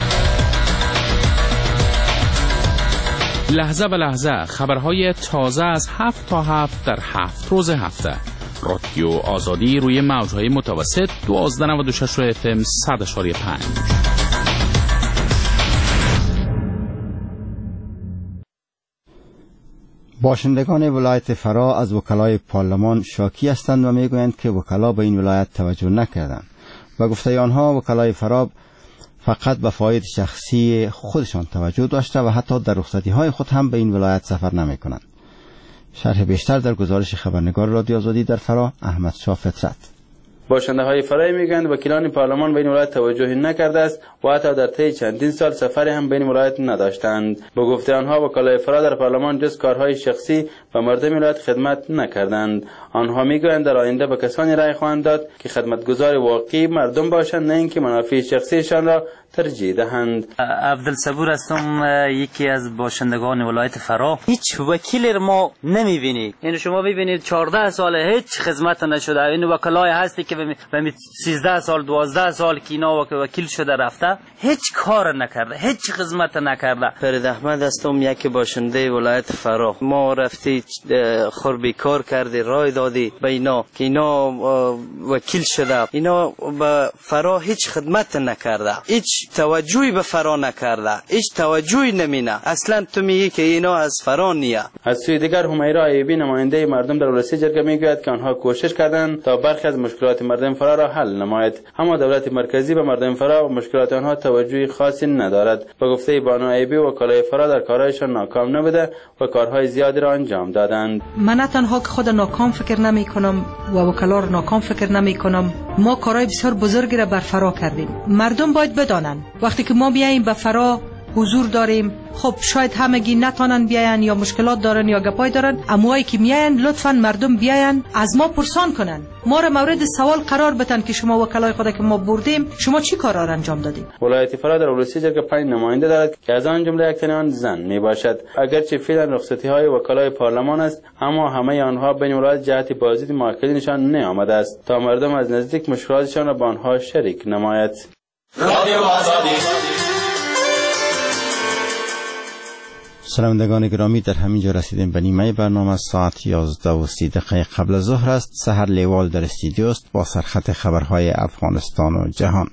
Speaker 14: لحظه به لحظه خبرهای تازه از 7 تا 7 در 7 روز هفته. رادیو آزادی روی موجهای متوسط 1296 FM 100.5.
Speaker 1: باشندگان ولایت فرا از وکلای پارلمان شاکی هستند و میگویند که وکلا به این ولایت توجه نکردند و گفته آنها وکلای فرا فقط به فواید شخصی خودشان توجه داشته و حتی در رخصتی های خود هم به این ولایت سفر نمی کنند. شرح بیشتر در گزارش خبرنگار رادیو آزادی در فرا احمد شاه فطرت.
Speaker 21: باشنده های فرای میگند وکیلان پارلمان به این ولایت توجهی نکرده است و حتی در طی چندین سال سفری هم به این ولایت نداشتند. با گفته آنها وکلای فرا در پارلمان جز کارهای شخصی و مردم ولایت خدمت نکردند. آنها میگویند در آینده به کسانی رای خواهند داد که خدمتگزار واقعی مردم باشند، نه اینکه منافع شخصیشان را ترجیح دهند.
Speaker 5: عبدالصبور هستم، یکی از باشندگان ولایت فرا. هیچ وکیل ما نمیبینید. اینو شما ببینید 14 سال هیچ خدمت نشده. این وکلای هستی که به 13 سال 12 سال که اینا وکیل شده رفته هیچ کار نکرده، هیچ خدمت نکرده.
Speaker 22: فرید احمد هستم، یک باشنده ولایت فرا. ما رفتی خربی کار کردی، رای دادی به اینا که اینا وکیل شده. اینا به فرا هیچ خدمت نکرده، هیچ توجهی به فرا نکرده، هیچ توجهی نمینه. اصلا تو میگی که اینا از فرا نیه.
Speaker 21: از سوی دیگر همیرا ایبی نماینده مردم در ولسی جرگه میگوید که آنها کوشش کردند تا برخی از مشکلات مردم فرا را حل نماید، اما دولت مرکزی به مردم فرا و مشکلات آنها توجهی خاصی ندارد. به گفته بانو ایبی وکلای فرا در کارهایشان ناکام نبوده و کارهای زیادی را انجام دادند.
Speaker 23: من نه تنها که خود ناکام فکر نمی کنم و وکلا را ناکام فکر نمی کنم، ما کارهای بسیار بزرگی را بر فرا کردیم. مردم باید بدانند وقتی که ما بیاییم به فرا حضور داریم. خب شاید همگی نتونن بیاین یا مشکلات دارن یا گپای دارن، اموایی که میاین لطفاً مردم بیاین از ما پرسان کنن، ما را مورد سوال قرار بدن که شما وکلای خود که ما بردیم شما چی کارا را انجام دادید.
Speaker 21: ولایت فرا در ولسی جرگه 5 نماینده دارد که از آن جمله یک تن آن زن میباشد. اگرچه فعلا رخصتی های وکلای پارلمان است، اما همه آنها بین ولایت جهت بازدید موکلینشان نیامده است تا مردم از نزدیک مشکلاتشان را با آنها شریک نماید.
Speaker 2: رادیو آزادی.
Speaker 1: شنوندگان گرامی، در همین جا رسیدیم به نیمه برنامه. ساعت 11:30 قبل از ظهر است. سحر لیوال در استودیو است با سرخط خبرهای افغانستان و جهان.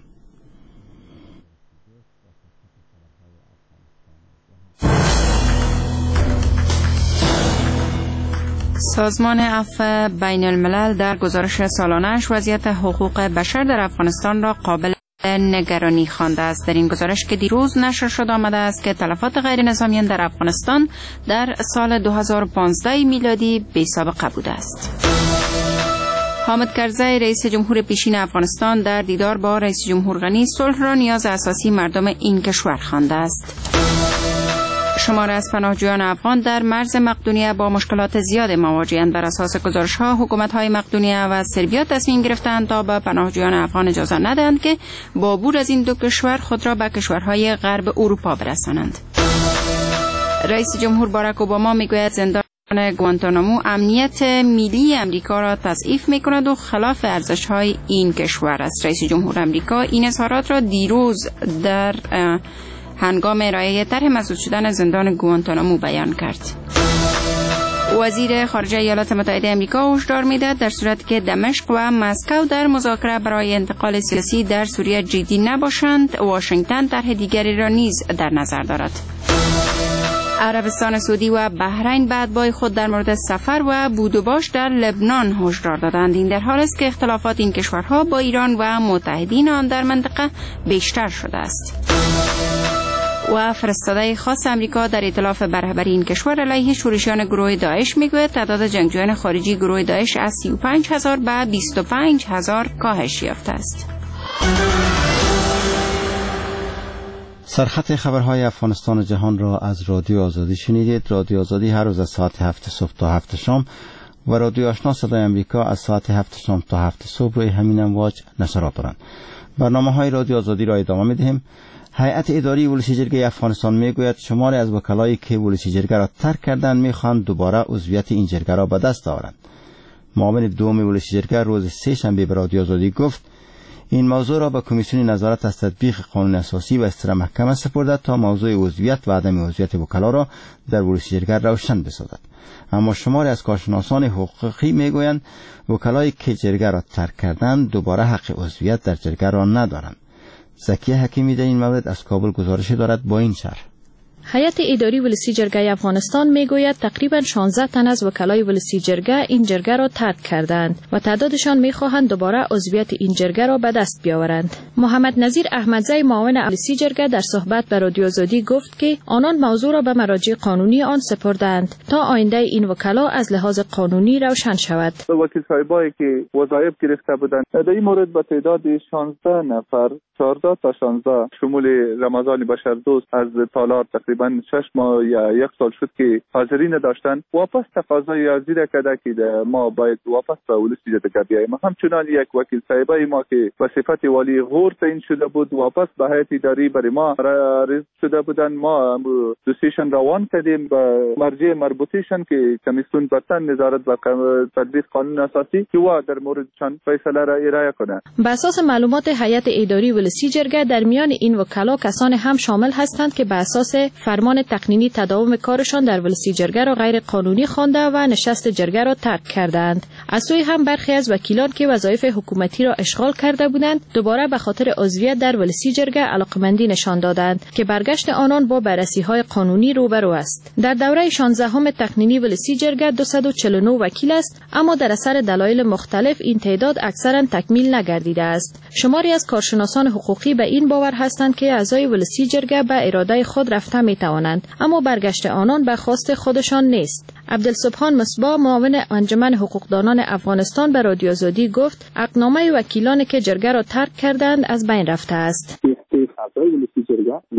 Speaker 3: سازمان عفو بین الملل در گزارش سالانه‌اش وضعیت حقوق بشر در افغانستان را قابل نگرانی خوانده است. در این گزارش که دیروز نشر شد آمده است که تلفات غیر نظامیان در افغانستان در سال 2015 میلادی بی سابقه بوده است. حامد کرزی رئیس جمهور پیشین افغانستان در دیدار با رئیس جمهور غنی صلح را نیاز اساسی مردم این کشور خوانده است. شمار از پناهجویان افغان در مرز مقدونیه با مشکلات زیاد مواجه‌اند. بر اساس گزارش‌ها حکومت‌های مقدونیه و سربیا تصمیم گرفتند تا به پناهجویان افغان اجازه ندهند که با عبور از این دو کشور خود را به کشورهای غرب اروپا برسانند. رئیس جمهور باراک اوباما میگوید زندان گوانتانامو امنیت ملی امریکا را تضعیف می‌کند و خلاف ارزش‌های این کشور است. رئیس جمهور امریکا این اظهارات را دیروز در هنگام ارائه طرح مسدود شدن زندان گوانتانامو بیان کرد. وزیر خارجه ایالات متحده آمریکا هشدار می‌دهد در صورتی که دمشق و مسکو در مذاکره برای انتقال سیاسی در سوریه جدی نباشند، واشنگتن طرح دیگری را نیز در نظر دارد. عربستان سعودی و بحرین به اتباع خود در مورد سفر و بود و باش در لبنان هشدار دادند. این در حالی است که اختلافات این کشورها با ایران و متحدین آن در منطقه بیشتر شده است. و فرستاده خاص امریکا در ائتلاف برابری این کشور علیه شورشیان گروه داعش میگوید تعداد جنگجویان خارجی گروه داعش از 35,000 به 25,000 کاهش یافته است.
Speaker 1: سرخط خبرهای افغانستان و جهان را از رادیو آزادی شنیدید. رادیو آزادی هر روز از ساعت 7 صبح تا 7 شام و رادیو آشنا صدای امریکا از ساعت 7 شام تا 7 صبح روی همین امواج نشرات دارند. برنامه‌های رادیو آزادی را ادامه می‌دهیم. هیئت اداری ولسی جرگه افغانستان میگوید شماری از وکلایی که ولسی جرگه را ترک کردند میخواهند دوباره عضویت این جرگه را به دست آورند. معاون دوم ولسی جرگه روز سه شنبه به رادیو آزادی گفت این موضوع را به کمیسیون نظارت از تطبیق قانون اساسی و استرا محکمه سپرده تا موضوع عضویت و عدم عضویت وکلا را در ولسی جرگه روشن بسازد. اما شماری از کارشناسان حقوقی میگویند وکلایی که جرگه را ترک کردند دوباره حق عضویت در جرگه را ندارند. زکیه حکیمی در این مورد از کابل گزارشی دارد با این شرح.
Speaker 12: هیئت اداری ولسی جرگه افغانستان میگوید تقریبا 16 تن از وکلای ولسی جرگه این جرگه را ترک کردند و تعدادشان میخواهند دوباره عضویت این جرگه را به دست بیاورند. محمد نظیر احمدزی معاون ولسی جرگه در صحبت با رادیو آزادی گفت که آنان موضوع را به مراجع قانونی آن سپردند تا آینده این وکلا از لحاظ قانونی روشن شود.
Speaker 7: وکیل صاحبایی که وظایف گرفته بودند در این مورد به تعداد 16 نفر 14 تا 16 شمول رمضان بشردوست از تالار تقریبا 6 ماه یا 1 سال شد که حاضری نداشتند. واپس تقاضای عرضی را کرده که ما باید واپس به ولسی جرگه بیاییم. همچنان یک وکیل صاحبای ما که به صفت والی غور تعیین شده بود واپس به هیئت اداری برای ما عرض شده بودند. ما دوسیشن روان کردیم به مرجع مربوطیشن که کمیسیون برتن نظارت و تطبیق قانون اساسی که وا در موردشان فیصله را ارائه کنند.
Speaker 12: بر اساس معلومات هیئت اداری ولسی جرگه در میان این وکلا کسان هم شامل هستند که به اساس فرمان تقنینی تداوم کارشان در ولسی جرگه را غیر قانونی خوانده و نشست جرگه را ترک کردند. از سوی هم برخی از وکیلان که وظایف حکومتی را اشغال کرده بودند دوباره به خاطر عضویت در ولسی جرگه علاقمندی نشان دادند که برگشت آنان با بررسی‌های قانونی روبرو است. در دوره 16 تقنینی ولسی جرگه 249 وکیل است، اما در اثر دلایل مختلف این تعداد اکثرا تکمیل نگردیده است. شماری از کارشناسان حقوقی به این باور هستند که اعضای ولسی جرگه به اراده خود رفته می‌توانند، اما برگشت آنان به خواست خودشان نیست. عبدالسبحان مصباح معاون انجمن حقوقدانان افغانستان به رادیو آزادی گفت عقدنامه وکیلانی که جرگه را ترک کردند از بین رفته است.
Speaker 7: اعضای ولسی جرگه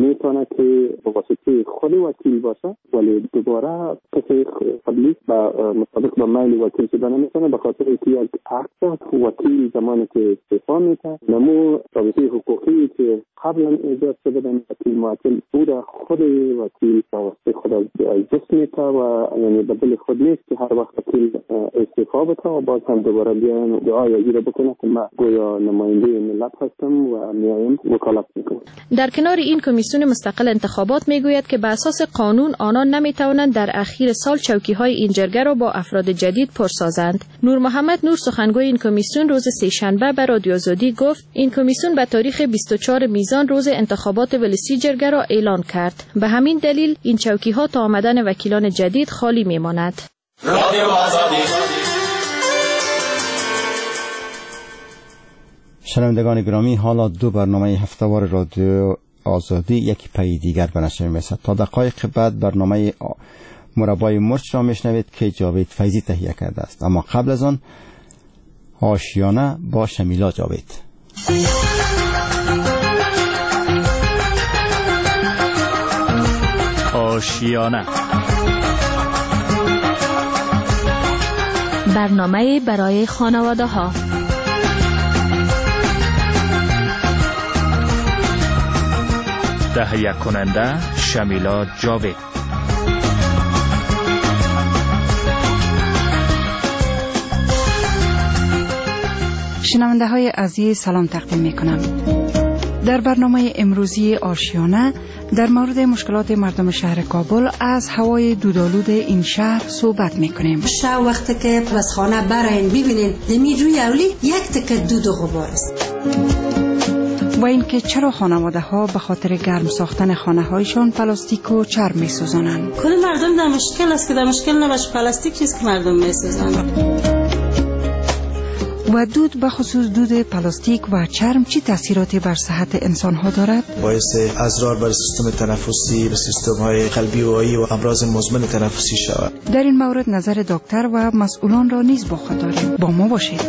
Speaker 8: میتونه که به واسطه خود وکیل باشه، ولی دوباره کسی قبلی با مطابق با میل وکیل شده نمیتونه، به خاطر اینکه یک عقد وکیل زمانی که استعفا میده نمو رابطه حقوقی که قبلا ایجاد شده در وکیل معطل بود خود وکیل واسطه خود از جسم میته و یعنی بدل خود نیست که هر وقت وکیل استعفا بده و باز هم دوباره بیان دعای اجرا بکنه که من گویا نماینده ملت هستم و میایم وکالت میکنم.
Speaker 12: در کنار این کمیسیون مستقل انتخابات میگوید که به اساس قانون آنان نمیتوانند در اخیر سال چوکی‌های این جرگه را با افراد جدید پرسازند. نور محمد نور سخنگوی این کمیسیون روز سه‌شنبه به رادیو آزادی گفت این کمیسیون به تاریخ 24 میزان روز انتخابات ولسی جرگه را اعلان کرد. به همین دلیل این چوکی‌ها تا آمدن وکیلان جدید خالی میماند.
Speaker 2: رادیو آزادی.
Speaker 1: شنوندگان گرامی، حالا دو برنامه هفته‌وار رادیو آزادی یک پای دیگر به نشر می‌رسد. تا دقایق بعد برنامه مربای مرچ را میشنوید که جاوید فیضی تهیه کرده است، اما قبل از آن آشیانه با شمیلا جاوید.
Speaker 9: آشیانه،
Speaker 10: برنامه برای خانواده ها.
Speaker 9: تهیه کننده شمیلا جاوید.
Speaker 24: شنونده های عزیز سلام تقدیم می کنم. در برنامه امروزی آشیانه در مورد مشکلات مردم شهر کابل از هوای دودآلود این شهر صحبت می کنیم.
Speaker 25: شب وقتی که از خانه براین ببینین دمی روی اولی یک تکه دود و غبار است.
Speaker 24: و اینکه چرا خانواده ها به خاطر گرم ساختن خانه هایشان پلاستیک و چرم می سوزانند.
Speaker 25: کل مردم در مشکل است که در مشکل نباشه پلاستیک چیست که مردم می سوزانند.
Speaker 24: و دود به خصوص دود پلاستیک و چرم چی تاثیراتی بر صحت انسان ها دارد؟
Speaker 26: باعث اضرار بر سیستم تنفسی و سیستم های قلبی و عایی و امراض مزمن تنفسی شود.
Speaker 24: در این مورد نظر دکتر و مسئولان را نیز با خود داریم. با ما باشید.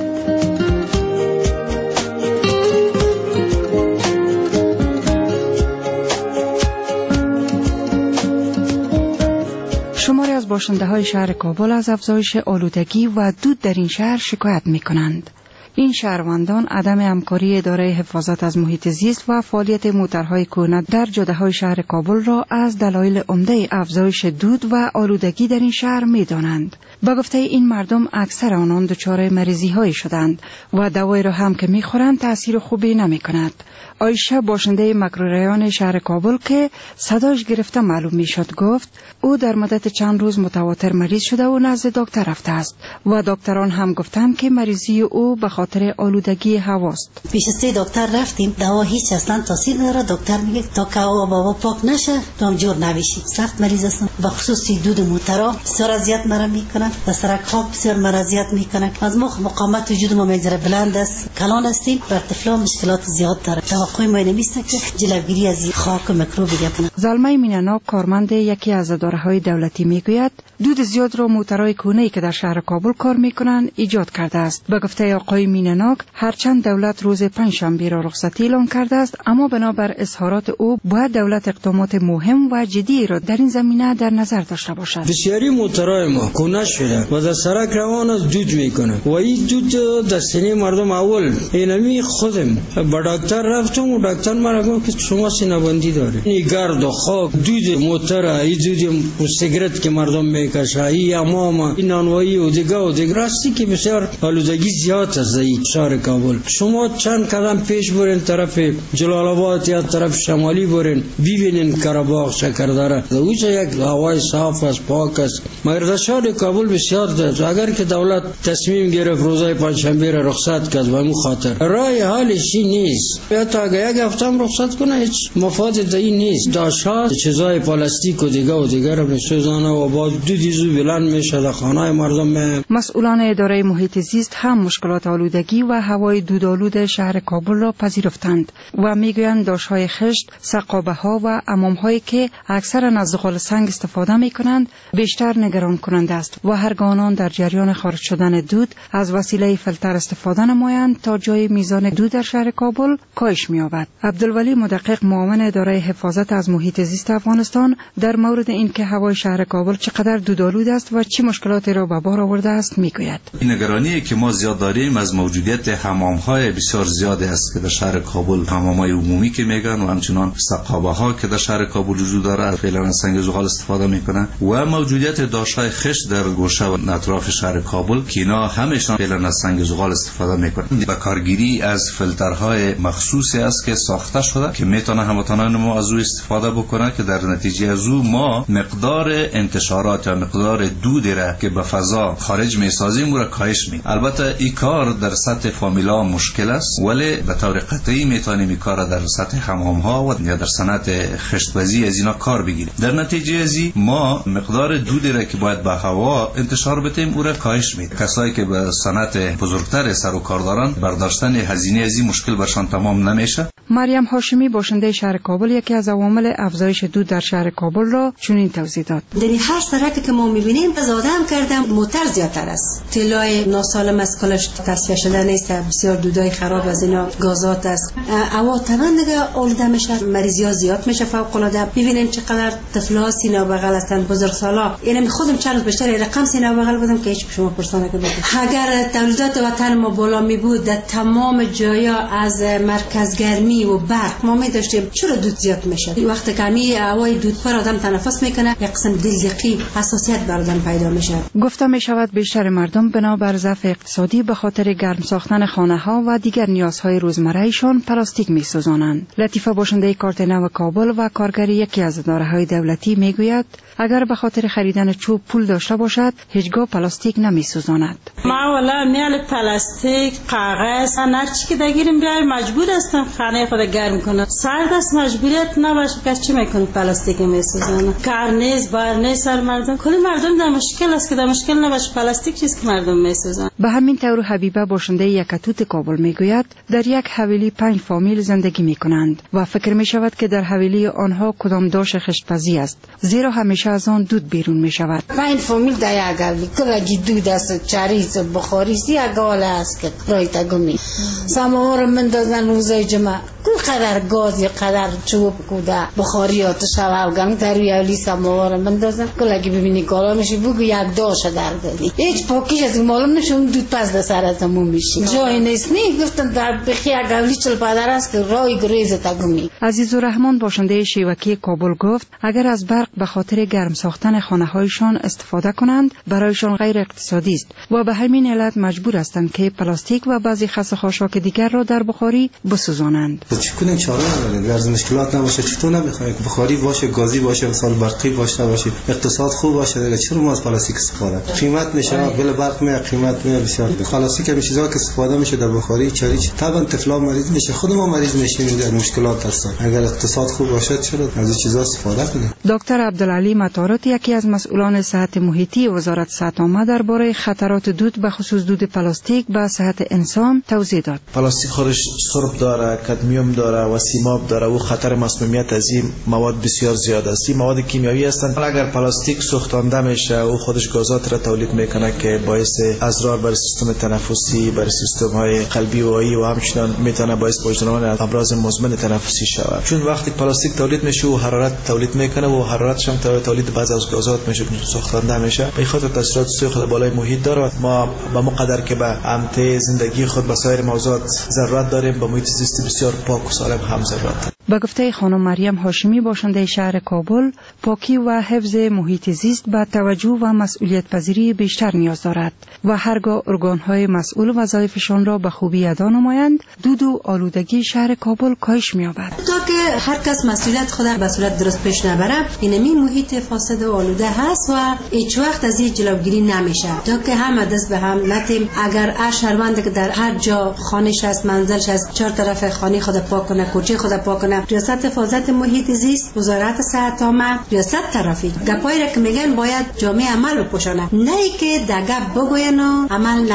Speaker 24: شماری از باشنده های شهر کابل از افزایش آلودگی و دود در این شهر شکایت می کنند. این شهروندان عدم همکاری اداره حفاظت از محیط زیست و فعالیت موترهای کهنه در جاده‌های شهر کابل را از دلایل عمده افزایش دود و آلودگی در این شهر می دانند. با گفته این مردم اکثر آنان دچار مریضی‌هایی شدند و دوایی را هم که می‌خورند تأثیر خوبی نمی‌کند. عایشه باشنده مکروریان شهر کابل که صداش گرفته معلوم میشد گفت او در مدت چند روز متواتر مریض شده و نزد دکتر رفته است و دکتران هم گفتند که مریضی او به خاطر آلودگی هواست.
Speaker 25: پیش دکتر رفتیم، دوا هیچ اصلا تاثیر نداره. دکتر میگه تا که هوا بابا پاک نشه تو هم جور نمیشی. سخت مریض هستم. به خصوص دود موترها بسیار اذیت مرا میکنن، و سرک ها بسیار مرا اذیت میکنن. از مقاومت وجود ما میذاره بلند است، کلان هستیم، بر طفلا مشکلات زیاد داره. توقع ما نمیسته که جلوگیری از خاک و میکروب بگیرن.
Speaker 24: زلمه مینناک کارمند یکی از اداره‌های دولتی میگوید دود زیاد را موترهای کهنه‌ای که در شهر کابل کار میکنند ایجاد کرده است. به گفته آقای مینناک هرچند دولت روز پنجشنبه را رخصتی اعلام کرده است، اما بنابر اظهارات او باید دولت اقدامات مهم و جدی را در این زمینه در نظر داشته باشد.
Speaker 27: بسیاری موترهای ما کهنه شده و در سرک روان است دود میکنه و این دود در سینه مردم اول اینمی خودم با دکتر رفتم و دکتر مرا گفت که شما سینه بندی داره. این گرد و خاک دود موتر، این دود سیگرت که مردم میکشه، این امام، این نانوایی و دیگه راستی که بسیار آلودگی زیاد است در شهر کابل. شما چند قدم پیش برین طرف جلال آباد یا طرف شمالی برین ببینین قره‌باغ شکردره اونجا یک هوای صاف است، پاک است. مگر در شهر کابل بسیار است. اگر که دولت تصمیم گرفت روزای پنجشنبه را رخصت کرد و همون خاطر رای حالش نیست، یا تا اگر یک هفته هم رخصت کنه هیچ مفاد دایی نیست. داشا چیزای پلاستیک و دیگه رو میسوزانه و با دودی زو بلند میشه در خانه مردم.
Speaker 24: مسئولان اداره محیط زیست هم مشکلات آلودگی و هوای دودآلود شهر کابل را پذیرفتند و میگویند داشهای خشت، سقابه ها و حمام هایی که اکثرا از زغال سنگ استفاده میکنند بیشتر نگران کننده است و و هرگاه در جریان خارج شدن دود از وسیله فیلتر استفاده نمایند تا جای میزان دود در شهر کابل کاهش می‌یابد. عبدالولی مدقق معاون اداره حفاظت از محیط زیست افغانستان در مورد اینکه هوای شهر کابل چقدر دودآلود است و چه مشکلاتی را به بار آورده است میگوید.
Speaker 4: این نگرانی که ما زیاد داریم از موجودیت حمام‌های بسیار زیاد است که در شهر کابل، حمام‌های عمومی که میگن و همچنان سقابه‌ها که در شهر کابل وجود دارد، فعلا از سنگ زغال استفاده میکنن و موجودیت داشتهای خشت در گوشه و اطراف شهر کابل که اینا همشون فعلا از سنگ زغال استفاده میکنن. با کارگیری از فیلترهای مخصوصی است که ساخته شده که میتونه هموطنان ما از او استفاده بکنن که در نتیجه از او ما مقدار انتشارات یا مقدار دودی را که به فضا خارج میسازیم را کاهش میدیم. البته این کار در سطح فامیلا مشکل است، ولی به طور قطعی میتونیم این کار در سطح حمام‌ها و یا در صنعت خشت‌بازی از اینا کار بگیریم. در نتیجه از این ما مقدار دودی را که باید به هوا انتشار بدیم او را کاهش میدیم. کسایی که به صنعت بزرگتر سر و کار دارن برداشتن هزینه از این مشکل برشان تمام نمیشه.
Speaker 24: مریم هاشمی باشنده شهر کابل یکی از عوامل افزایش دود در شهر کابل را چنین توضیح داد.
Speaker 25: در هر سرکی که ما می‌بینیم زاده هم کردم موتر زیادتر است. طلای ناسالم از کلش تصفیه شده نیست، بسیار دودای خراب از اینا گازات است. هوا تمام دیگه آلوده میشه، مریضی‌ها زیاد میشه فوق العاده. ببینیم چقدر طفلا سینه بغل هستند، بزرگسالا. یعنی خودم چند روز بیشتر رقم سینه بغل بودم که هیچ شما پرسانه کنید. اگر تولیدات وطن ما بالا می بود در تمام جایا از مرکز گرمی و برق ما می داشتیم، چرا دود زیاد میشه؟ وقتی که می هوای دود پر آدم تنفس میکنه یک قسم دلزقی حساسیت بر آدم پیدا میشه.
Speaker 24: گفته می شود بیشتر مردم بنابر ضعف اقتصادی به خاطر گرم ساختن خانه ها و دیگر نیازهای روزمرهشان پلاستیک می سوزانند. لطیفه باشنده کارت نو کابل و کارگر یکی از اداره‌های دولتی میگوید اگر به خاطر خریدن چوب پول داشته باشد هیچگاه پلاستیک نمی سوزاند.
Speaker 6: ما والا میال پلاستیک، کاغذ، هر چی که دگیریم بیای مجبور هستم خانه خود گرم کنم. سرد است مجبوریت نباشه که چی میکنه پلاستیک میسوزانه. کار نیست، بار نیست سر مردم. کلی مردم در مشکل است که در مشکل نباشه پلاستیک چیست که مردم میسوزانه.
Speaker 24: به همین طور حبیبه باشنده یکتوت کابل میگوید در یک حویلی 5 فامیل زندگی میکنند و فکر میشود که در حویلی آنها کدام داش خشت‌پزی است، زیرا همیشه از آن دود بیرون میشود.
Speaker 25: 5 فامیل در یک حویلی کلاگی دود است، چریز بخاری سی اگاله است که رایت گمی سماور من دادن روزای جمعه کل قدر گازی قدر چوب کوده بخاری آتش شوالگان در روی اولی سماور من دادن کلاگی ببینی کالا میشه بگو یک داش در دادی هیچ پاکیش از معلوم نشه اون دود پس در سر از همون میشه جای نیست نی گفتن در بخی یک اولی چل پدر است که رای گریز تگمی.
Speaker 24: عزیزالرحمن باشنده شیوکی کابل گفت اگر از برق به خاطر گرم ساختن خانه هایشان استفاده کنند برایشان غیر اقتصادی است و به همین علت مجبور هستند که پلاستیک و بعضی خس خاشاک دیگر را در بخاری بسوزانند.
Speaker 26: چکنیم چاره نداریم، گر مشکلات نباشه چطور نمیخوایم که بخاری باشه، گازی باشه، مثلا برقی باشه، اقتصاد خوب باشه، دیگه چرا ما از پلاستیک استفاده؟ قیمت میشه، بل برق میاد، قیمت میاد بسیار. پلاستیک هم چیزا که استفاده میشه در بخاری چریچ، طبعا طفلا مریض میشه، خود ما مریض میشیم، در مشکلات هستن. اگر اقتصاد خوب باشه چرا از این چیزا استفاده کنیم؟
Speaker 24: دکتر عبدالعلی مطارات یکی از مسئولان صحت محیطی وزارت صحت عامه درباره خطرات دود به خصوص دود پلاستیک به صحت انسان توضیح داد.
Speaker 26: پلاستیک خودش سرب داره، کدمیوم داره و سیماب داره و خطر مسمومیت از این مواد بسیار زیاد است. این مواد کیمیایی هستند. اگر پلاستیک سوختانده میشه او خودش گازات را تولید میکنه که باعث اضرار بر سیستم تنفسی، بر سیستم های قلبی و عایی و همچنین میتونه باعث وجدان امراض مزمن تنفسی شود. چون وقتی پلاستیک تولید میشه و حرارت تولید میکنه و حرارتش هم تولید بعضی از گازات میشه که سوختانده میشه. به خاطر تاثیرات سوی خود بالای محیط داره. ما به مقدر که به امته زندگی خود به سایر موضوعات ضرورت داریم به محیط زیست بسیار پاک و سالم هم ضرورت.
Speaker 24: به گفته خانم مریم هاشمی باشنده شهر کابل پاکی و حفظ محیط زیست به توجه و مسئولیت پذیری بیشتر نیاز دارد و هرگاه ارگان‌های مسئول وظایفشان را به خوبی ادا نمایند دود و آلودگی شهر کابل کاهش می‌یابد.
Speaker 25: تا که هر کس مسئولیت خود به صورت درست پیش نبره اینمی محیط فاسد و آلوده هست و هیچ وقت از این جلوگیری نمیشه. تا که هم دست به هم نتیم اگر هر شهروند که در هر جا خانه‌اش است منزلش است چهار طرف خانه خود پاک کنه کوچه خود پاک کنه ریاست حفاظت محیط زیست وزارت صحت عامه ریاست ترافیک گپایی را که میگن باید جامعه عمل بپوشانه نه که دگه بگوین و عمل نکنن.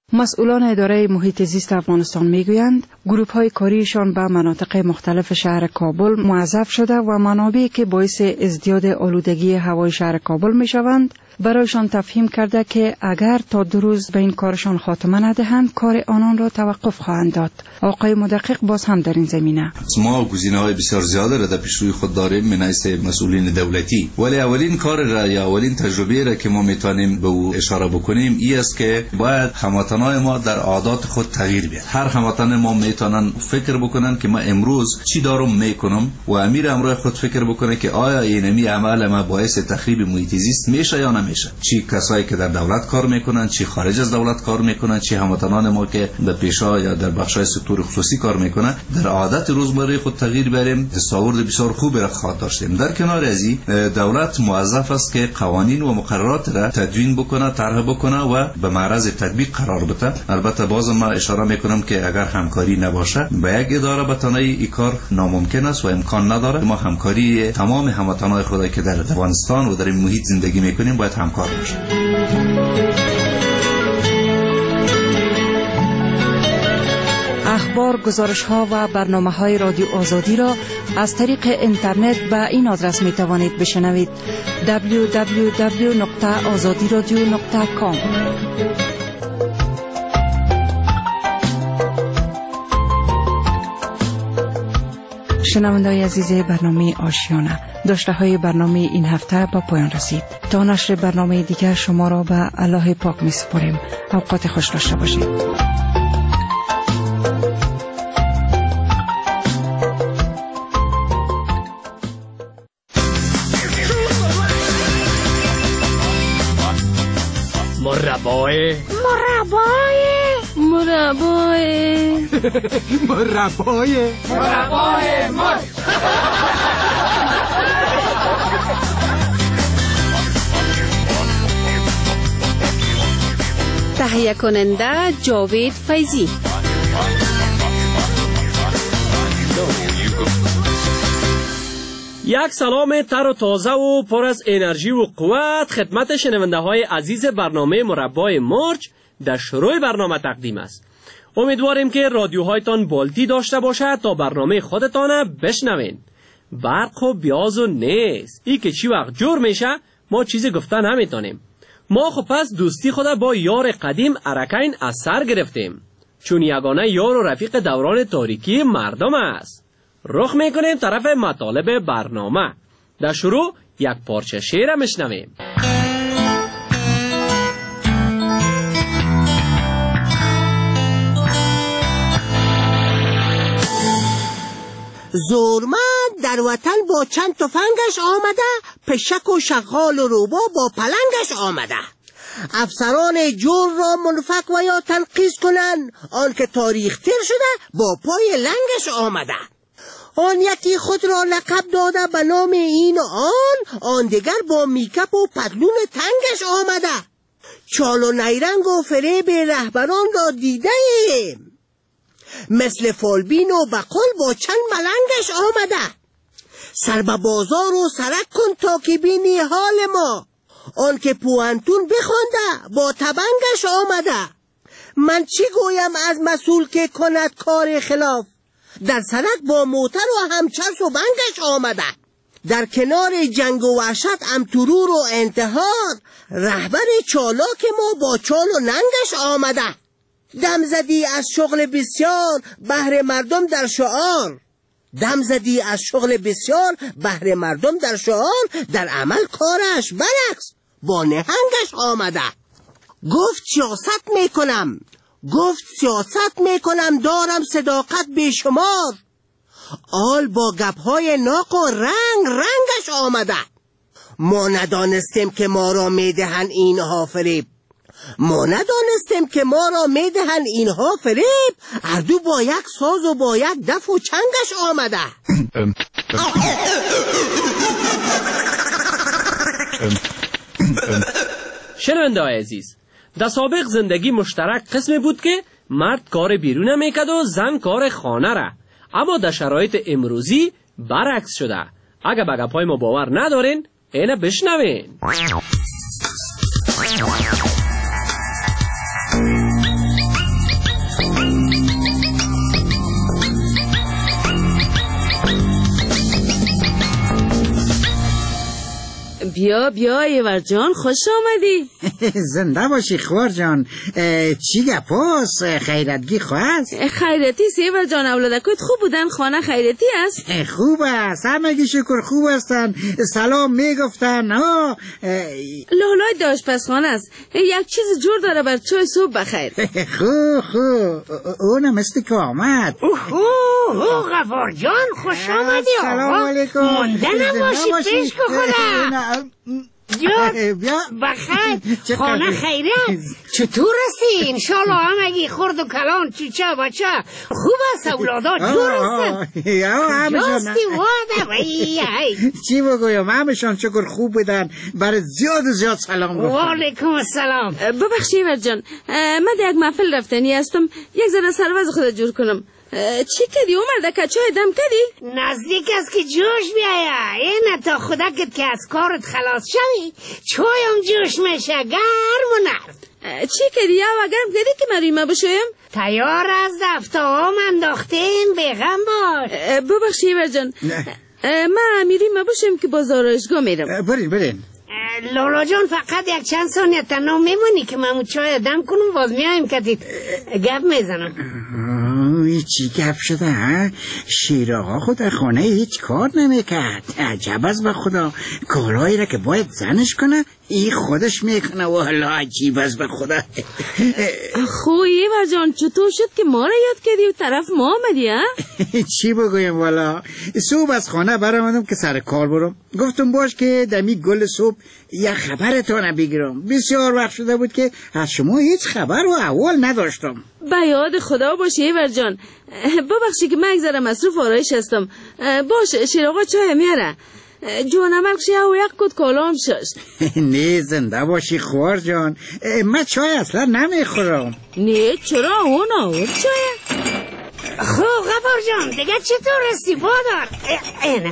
Speaker 24: مسئولان اداره محیط زیست افغانستان میگویند گروه های کاریشان به مناطق مختلف شهر کابل موظف شده و منابعی که باعث ازدیاد آلودگی هوای شهر کابل میشوند برایشان تفهیم کرده که اگر تا 2 روز به این کارشان خاتمه ندهند کار آنان را توقف خواهند داد. آقای مدقق باز هم در این زمینه:
Speaker 4: ما گزینه‌های بسیار زیاده را در پیش روی خود داریم من حیث مسئولین دولتی، ولی اولین کار را یا اولین تجربه را که ما میتونیم به او اشاره بکنیم این است که باید هموطنان ما در عادات خود تغییر بیارند. هر هموطن ما میتونن فکر بکنن که ما امروز چی دارم میکنم و امیر امروز خود فکر بکنه که آیا اینمی عمل ما باعث تخریب محیط زیست میشه یا نمیشه. چی کسایی که در دولت کار میکنن، چی خارج از دولت کار میکنن، چی هموطنان ما که در پیشا یا در بخشای سکتور خصوصی کار میکنن، در عادت روزمره خود تغییر بریم، تصاور بسیار خوب را خواهد داشتیم. در کنار از این دولت موظف است که قوانین و مقررات را تدوین بکنه، طرح بکنه و به معرض تطبیق قرار بده. البته باز ما اشاره میکنم که اگر همکاری نباشه به یک اداره به تنهایی این کار ناممکن است و امکان نداره. ما همکاری تمام هموطنان خود که در افغانستان و در این محیط زندگی میکنیم باید همکار باشیم.
Speaker 24: اخبار، گزارش‌ها و برنامه‌های رادیو آزادی را از طریق اینترنت به این آدرس می‌توانید بشنوید: www.azadiradio.com. شنونده‌های عزیز برنامه آشیانه، داشته‌های برنامه این هفته با پایان رسید. تا نشر برنامه دیگر شما را به الله پاک می‌سپاریم. اوقات خوش داشته باشید.
Speaker 11: مربای
Speaker 10: تهیه کننده جاوید فیضی.
Speaker 13: یک سلام تر و تازه و پر از انرژی و قوت خدمت شنونده های عزیز برنامه مربای مرج در شروع برنامه تقدیم است. امیدواریم که رادیوهایتان بالتی داشته باشد تا برنامه خودتان بشنوین. برق و بیاز و نیست ای که چی وقت جور میشه ما چیزی گفتن نمیتونیم. ما خب پس دوستی خود با یار قدیم ارکین از سر گرفتیم، چون یگانه یار و رفیق دوران تاریکی مردم است. رخ میکنیم طرف مطالب برنامه. در شروع یک پارچه شعر میشنویم.
Speaker 15: زورمند در وطن با چند تفنگش آمده، پشک و شغال و روبا با پلنگش آمده. افسران جور را منفق و یا تنقیص کنن، آن که تاریخ تیر شده با پای لنگش آمده. آن یکی خود را لقب داده به نام این و آن دیگر با میکپ و پتلون تنگش آمده. چال و نیرنگ و فریب رهبران را دیده ایم، مثل فالبین و بقل با چند ملنگش آمده. سر به بازار و سرک کن تا که بینی حال ما، آن که پوانتون بخونده با تبنگش آمده. من چی گویم از مسئول که کند کار خلاف، در سرک با موتر و همچرس و بنگش آمده. در کنار جنگ و وحشت امترور و انتحار، رهبر چالاک ما با چال و ننگش آمده. دم زدی از شغل بسیار بهر مردم در شعار، دم زدی از شغل بسیار بهر مردم در شعار، در عمل کارش برعکس با نهنگش آمده. گفت سیاست میکنم دارم صداقت بیشمار، آل با گپهای ناق و رنگش آمده. ما ندانستیم که ما را میدهن اینها فریب، اردو با یک ساز و با یک دف و چنگش آمده.
Speaker 13: شنونده عزیز، در سابق زندگی مشترک قسمی بود که مرد کار بیرون میکرد و زن کار خانه را، اما در شرایط امروزی برعکس شده. اگه به گپای ما باور ندارین اینه بشنوین.
Speaker 11: بیا ایور جان، خوش آمدی.
Speaker 14: زنده باشی خوار جان. چی گپاس؟ خیرتگی خواست؟
Speaker 11: خیرتی ایور جان، اولادکت خوب بودن؟ خانه خیرتی است؟
Speaker 14: خوب است، همگی شکر خوب هستن. سلام میگفتن.
Speaker 11: لالای داشپزخانه است، یک چیز جور داره بر چای صبح بخیر.
Speaker 14: خوب اونم مثل که آمد.
Speaker 16: غفار جان خوش آمدی.
Speaker 14: سلام علیکم.
Speaker 16: مونده نباشی پیش که خودم. بیا بخیر، خانه خیره. چطور هستی؟ انشالله همگی خورد و کلان چیچه بچه خوب است؟ اولادا جور هستن؟ جاستی واده.
Speaker 14: چی بگویم، همشان شکر خوب بودن. برای زیاد سلام گفتن.
Speaker 16: وعلیکم السلام.
Speaker 11: ببخشی ایور جان، من در یک محفل رفتنی هستم، یک ذره سروز خود جور کنم. چی کردی اومده که چای دم کردی؟
Speaker 16: نزدیک است که جوش بیایا. اینه تا خدا که از کارت خلاص شوی چایم جوش میشه گرم و نرم.
Speaker 11: چی کردی یا گرم کردی که من ریمه بشویم؟
Speaker 16: تیار از دفتر هم انداختین، بیغم باش.
Speaker 11: ببخشی ایور جان، من میریم باشیم که بازارشگاه میرم.
Speaker 14: برین.
Speaker 16: لالا جان فقط یک چند ثانیه تنها میمونی که من چای دم کنم، باز میایم که گپ میزنم.
Speaker 14: چی گپ شده ها؟ شیر آقا خود در خانه هیچ کار نمیکرد. عجب است به خدا، کارهایی را که باید زنش کنه این خودش میکنه. والله عجیب است به خدا.
Speaker 11: خویی و جان چطور شد که ما را یاد کردی و طرف ما آمدی ها؟
Speaker 14: چی بگویم والا، صبح از خانه برآمدم که سر کار برم. گفتم باش که دمی گل صبح یک خبرتان بگیرم. بسیار وقت شده بود که از شما هیچ خبر و احوال نداشتم.
Speaker 11: به یاد خدا باشه ایور جان. ببخشی که من یک ذره مصروف آرایش هستم. باشه شیر آقا چای میاره. جوانمرقشی او یک کد کالام شست.
Speaker 14: نه زنده باشی خوار جان، من چای اصلا نمیخورم.
Speaker 11: نه چرا اون آورد چای؟
Speaker 16: خب غفار جان دیگه چطور هستی بادار؟ اینه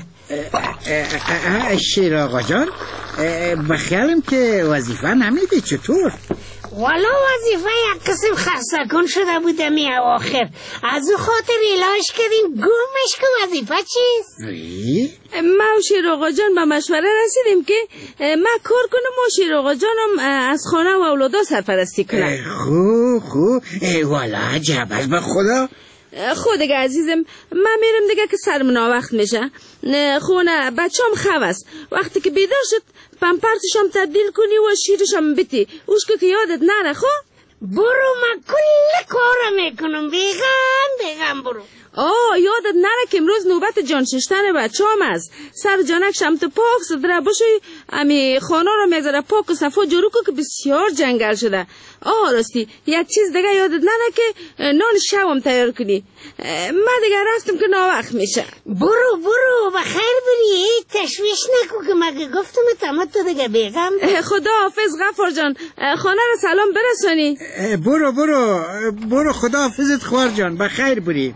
Speaker 14: شیر آقا جان، بخیالم که وظیفه نمیدی چطور؟
Speaker 16: والا وظیفه یک قسم خسته کن شده بوده می اواخر، از او خاطر علاج کردیم. گمش که وظیفه چیست؟
Speaker 11: ما و شیر آقا جان به مشوره رسیدیم که ما کار کنم و شیر آقا جانم از خانه و اولادا سرپرستی کنم.
Speaker 14: خوب والا عجب است به خدا.
Speaker 11: خود دیگه عزیزم، من میرم دیگه که سرم ناوقت میشه. خونه بچه‌ام خواب است، وقتی که بیدار شد پمپرسشم تبدیل کنی و شیرشم بتی اوش که یادت نره. خب
Speaker 16: برو، من کل کارم میکنم. بیغم برو.
Speaker 11: یادت نره که امروز نوبت جان ششتن بچه‌ام است. سر جانکشم تو پاک سدره باشی، امی خانه رو میگذاره پاک و صفا جورو که بسیار جنگل شده. راستی یک چیز دیگه یادت نره که نان شبم تیار کنی. من دیگه رفتم که ناوقت میشه.
Speaker 16: برو بخیر بری، تشویش نکو که مگه گفتم تمام تو دیگه بیغم.
Speaker 11: خدا حافظ غفار جان، خانه رو سلام برسانی.
Speaker 14: برو خدا حافظت خوار جان، بخیر بری.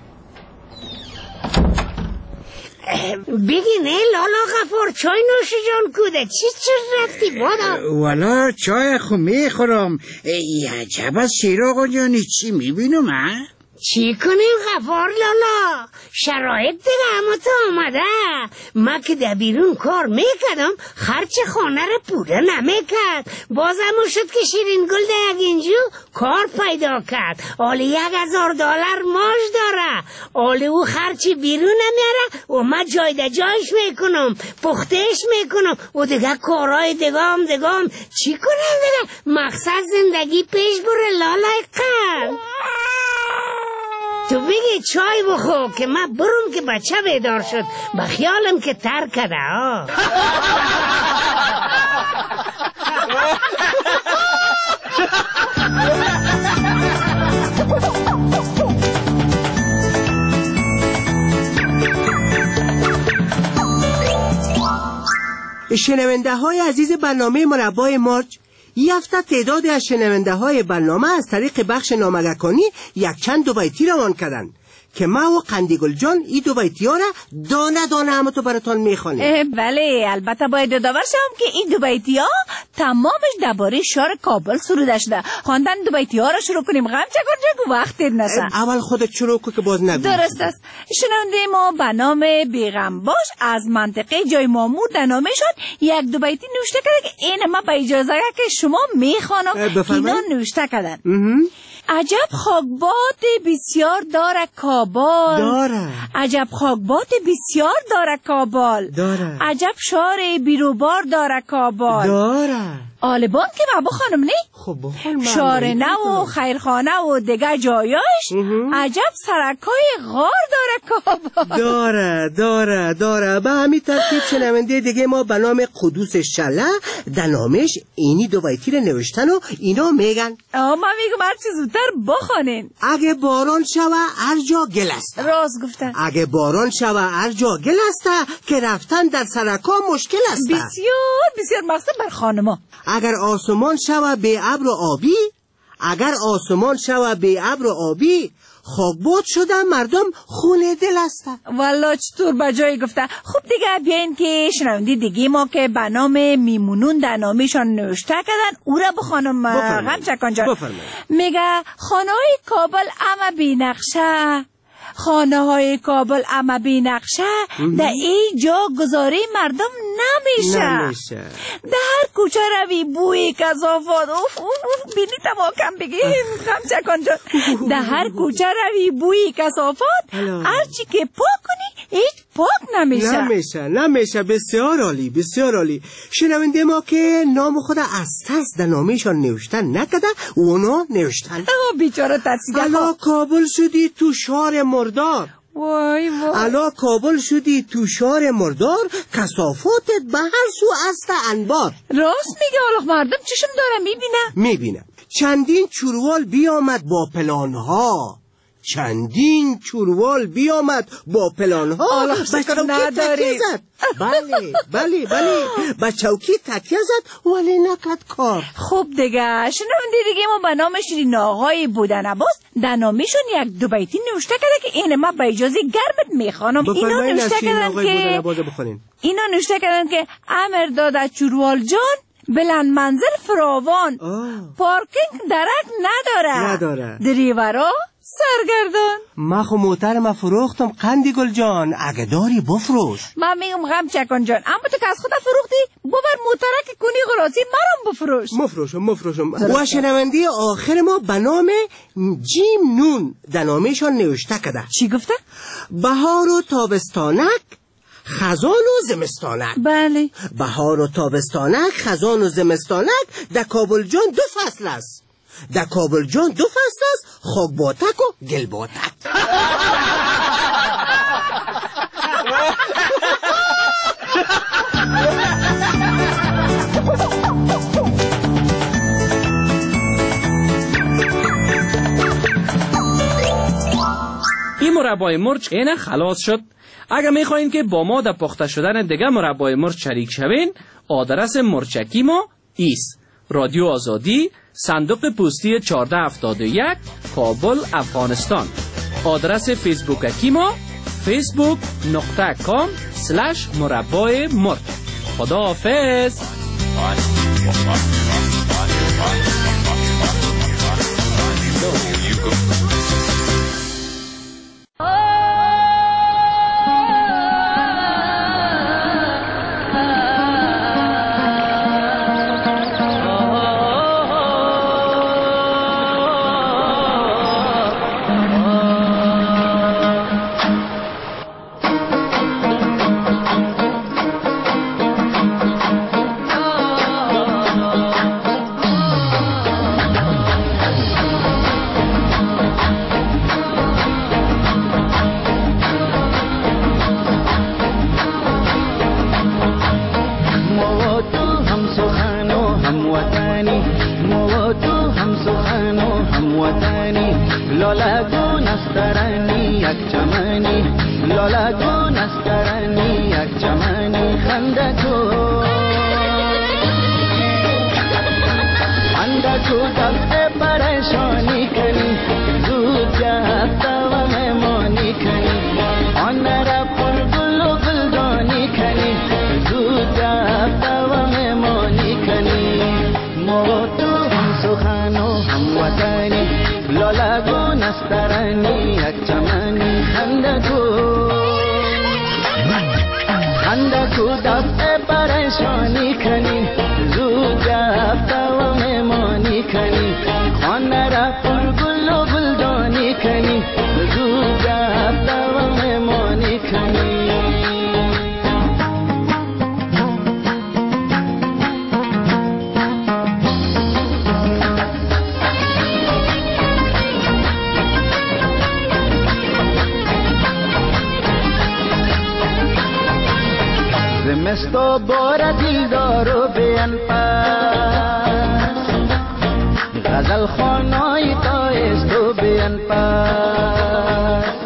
Speaker 16: بگی نه لالا غفار چای نوش جان کوده چی رفتی بادا؟
Speaker 14: والا چای خو میخورم. عجب از شیر آقا جانی، چی میبینم ها؟
Speaker 16: چی کنیم غفار لالا؟ شرایط دیگه اما تو آمده. ما که در بیرون کار میکردم خرچ خانه رو پوره نمیکرد. بازم شد که شیرین گل در یک اینجو کار پیدا کرد. آلی $1,000 ماش داره. آلی او خرچی بیرون نمیاره و ما جای در جایش میکنم، پختش میکنم و دیگه کارهای دگام. چی کنم دیگه؟ مقصد زندگی پیش بره لالای قلب. تو بگی چای بخور که من برم که بچه بیدار شد، بخیالم که ترک کرده.
Speaker 15: شنونده های عزیز برنامه مربای مارچ، این هفته تعداد از شنونده های برنامه از طریق بخش نامگکانی یک چند دوبایتی روان کردند که ما و قندیگل جان این دو بیتیا را دانه دانه همه تو براتان میخوانیم.
Speaker 5: بله، البته باید یادآور شم که این دو بیتیا تمامش درباره شهر کابل سروده شده. خواندن دو بیتیا را شروع کنیم غم چکر جگو وقت نسه.
Speaker 15: اول خودت شروع کن که باز نگوی.
Speaker 5: درست است. شنونده ما به نام بیغم باش از منطقه جای مامور در نامه شد یک دو بیتی نوشته کرده که این ما به اجازه که شما میخوانم. اینا نوشته کردن عجب خاکباد بسیار داره کابل، عجب خاکباد بسیار داره کابل، عجب شهر بیروبار داره کابل، آلبان که بابا خانم نی؟
Speaker 15: خب
Speaker 5: شهر نو و خیرخانه و دیگه جایاش عجب سرکای غار داره کابل.
Speaker 15: داره به همین ترتیب شنونده دیگه ما به نام قدوس شله در نامش اینی دو بیتی رو نوشتن و اینا میگن
Speaker 5: من میگم هر چیز زودتر بخوانین.
Speaker 15: اگه باران شوه هر جا گل است.
Speaker 5: راست گفتن.
Speaker 15: اگه باران شوه هر جا گل است که رفتن در سرکا مشکل است.
Speaker 5: بسیار مقصد بر خانما.
Speaker 15: اگر آسمان شوه به ابر و آبی، اگر آسمان شوه به ابر و آبی، خاکباد شده مردم خونه دل هستن.
Speaker 5: والا چطور بجایی گفته. خب دیگه بیاین که شنونده دیگه ما که به نام میمونون در نامشان نوشته کردن او را بخوانم. غم چکان جان میگه خانه های کابل اما بی نقشه، خانه های کابل اما بی نقشه در ای جا گذاری مردم نمیشه. در هر کوچه روی بوی کثافات بینی تماکم بگیم غم چکان جان. در هر کوچه روی بوی کثافات هرچی که پاک کنی هیچ پاک
Speaker 15: نمیشه. بسیار عالی. شنونده ما که نام خود از ترس در نامشان نوشتن نکده اونا نوشتن
Speaker 5: بیچاره ترسیده.
Speaker 15: الا کابل شدی تو شهر مردار،
Speaker 5: وای
Speaker 15: الا کابل شدی تو شهر مردار، کثافاتت به هر سو است انبار.
Speaker 5: راست میگه. حالا مردم چشم داره
Speaker 15: میبینه. چندین چوروال بیامد با پلانها، چندین چوروال بیامد با پلانها.
Speaker 5: به چوکی تکیه
Speaker 15: زد. بله به چوکی تکیه زد ولی نکرد کار.
Speaker 5: خب دیگه شنونده دیگه ما به نام شیرین آقای بودن عباس در نامشون یک دو بیتی نوشته کرده که این ما به اجازه گرمت میخوانم. اینا نوشته کردن که امر داده چوروال جان بلند منزل فراوان، پارکینگ درک نداره. دریورا سرگردان.
Speaker 15: ما خو موترم فروختم قندیگل جان، اگه داری بفروش.
Speaker 5: من میگم غم چکان جان اما تو که از خودت فروختی ببر موترک کنی غراسی مرم بفروش.
Speaker 15: مفروشم. و شنوندی آخر ما به نام جیم نون در نامشان نوشته کده.
Speaker 5: چی گفته؟
Speaker 15: بهار و تابستانک، خزان و زمستانک.
Speaker 5: بله.
Speaker 15: بهار و تابستانک، خزان و زمستانک در کابل جان دو فصل است. در کابل جان دو فصل است، خاکباتک و گلباتک.
Speaker 13: این مربای مرچ اینه خلاص شد. اگر میخواین که با ما در پخته شدن دیگه مربای مرچ شریک شوین، آدرس مرچکی ما ایست: رادیو آزادی، صندوق پستی 1471، کابل، افغانستان. آدرس فیسبوکی ما facebook.com/مربای مرچ. خداحافظ.
Speaker 17: परेशानी करी दूजा तवा में मोनी زود دفع پریشانی کنی زود رفته و مهمانی کنی خانه را پر گل و گلدانی کنی زود رفته و مهمانی کنی زمستو بار دیلدارو بیان پس غزل خانای تایستو بیان پس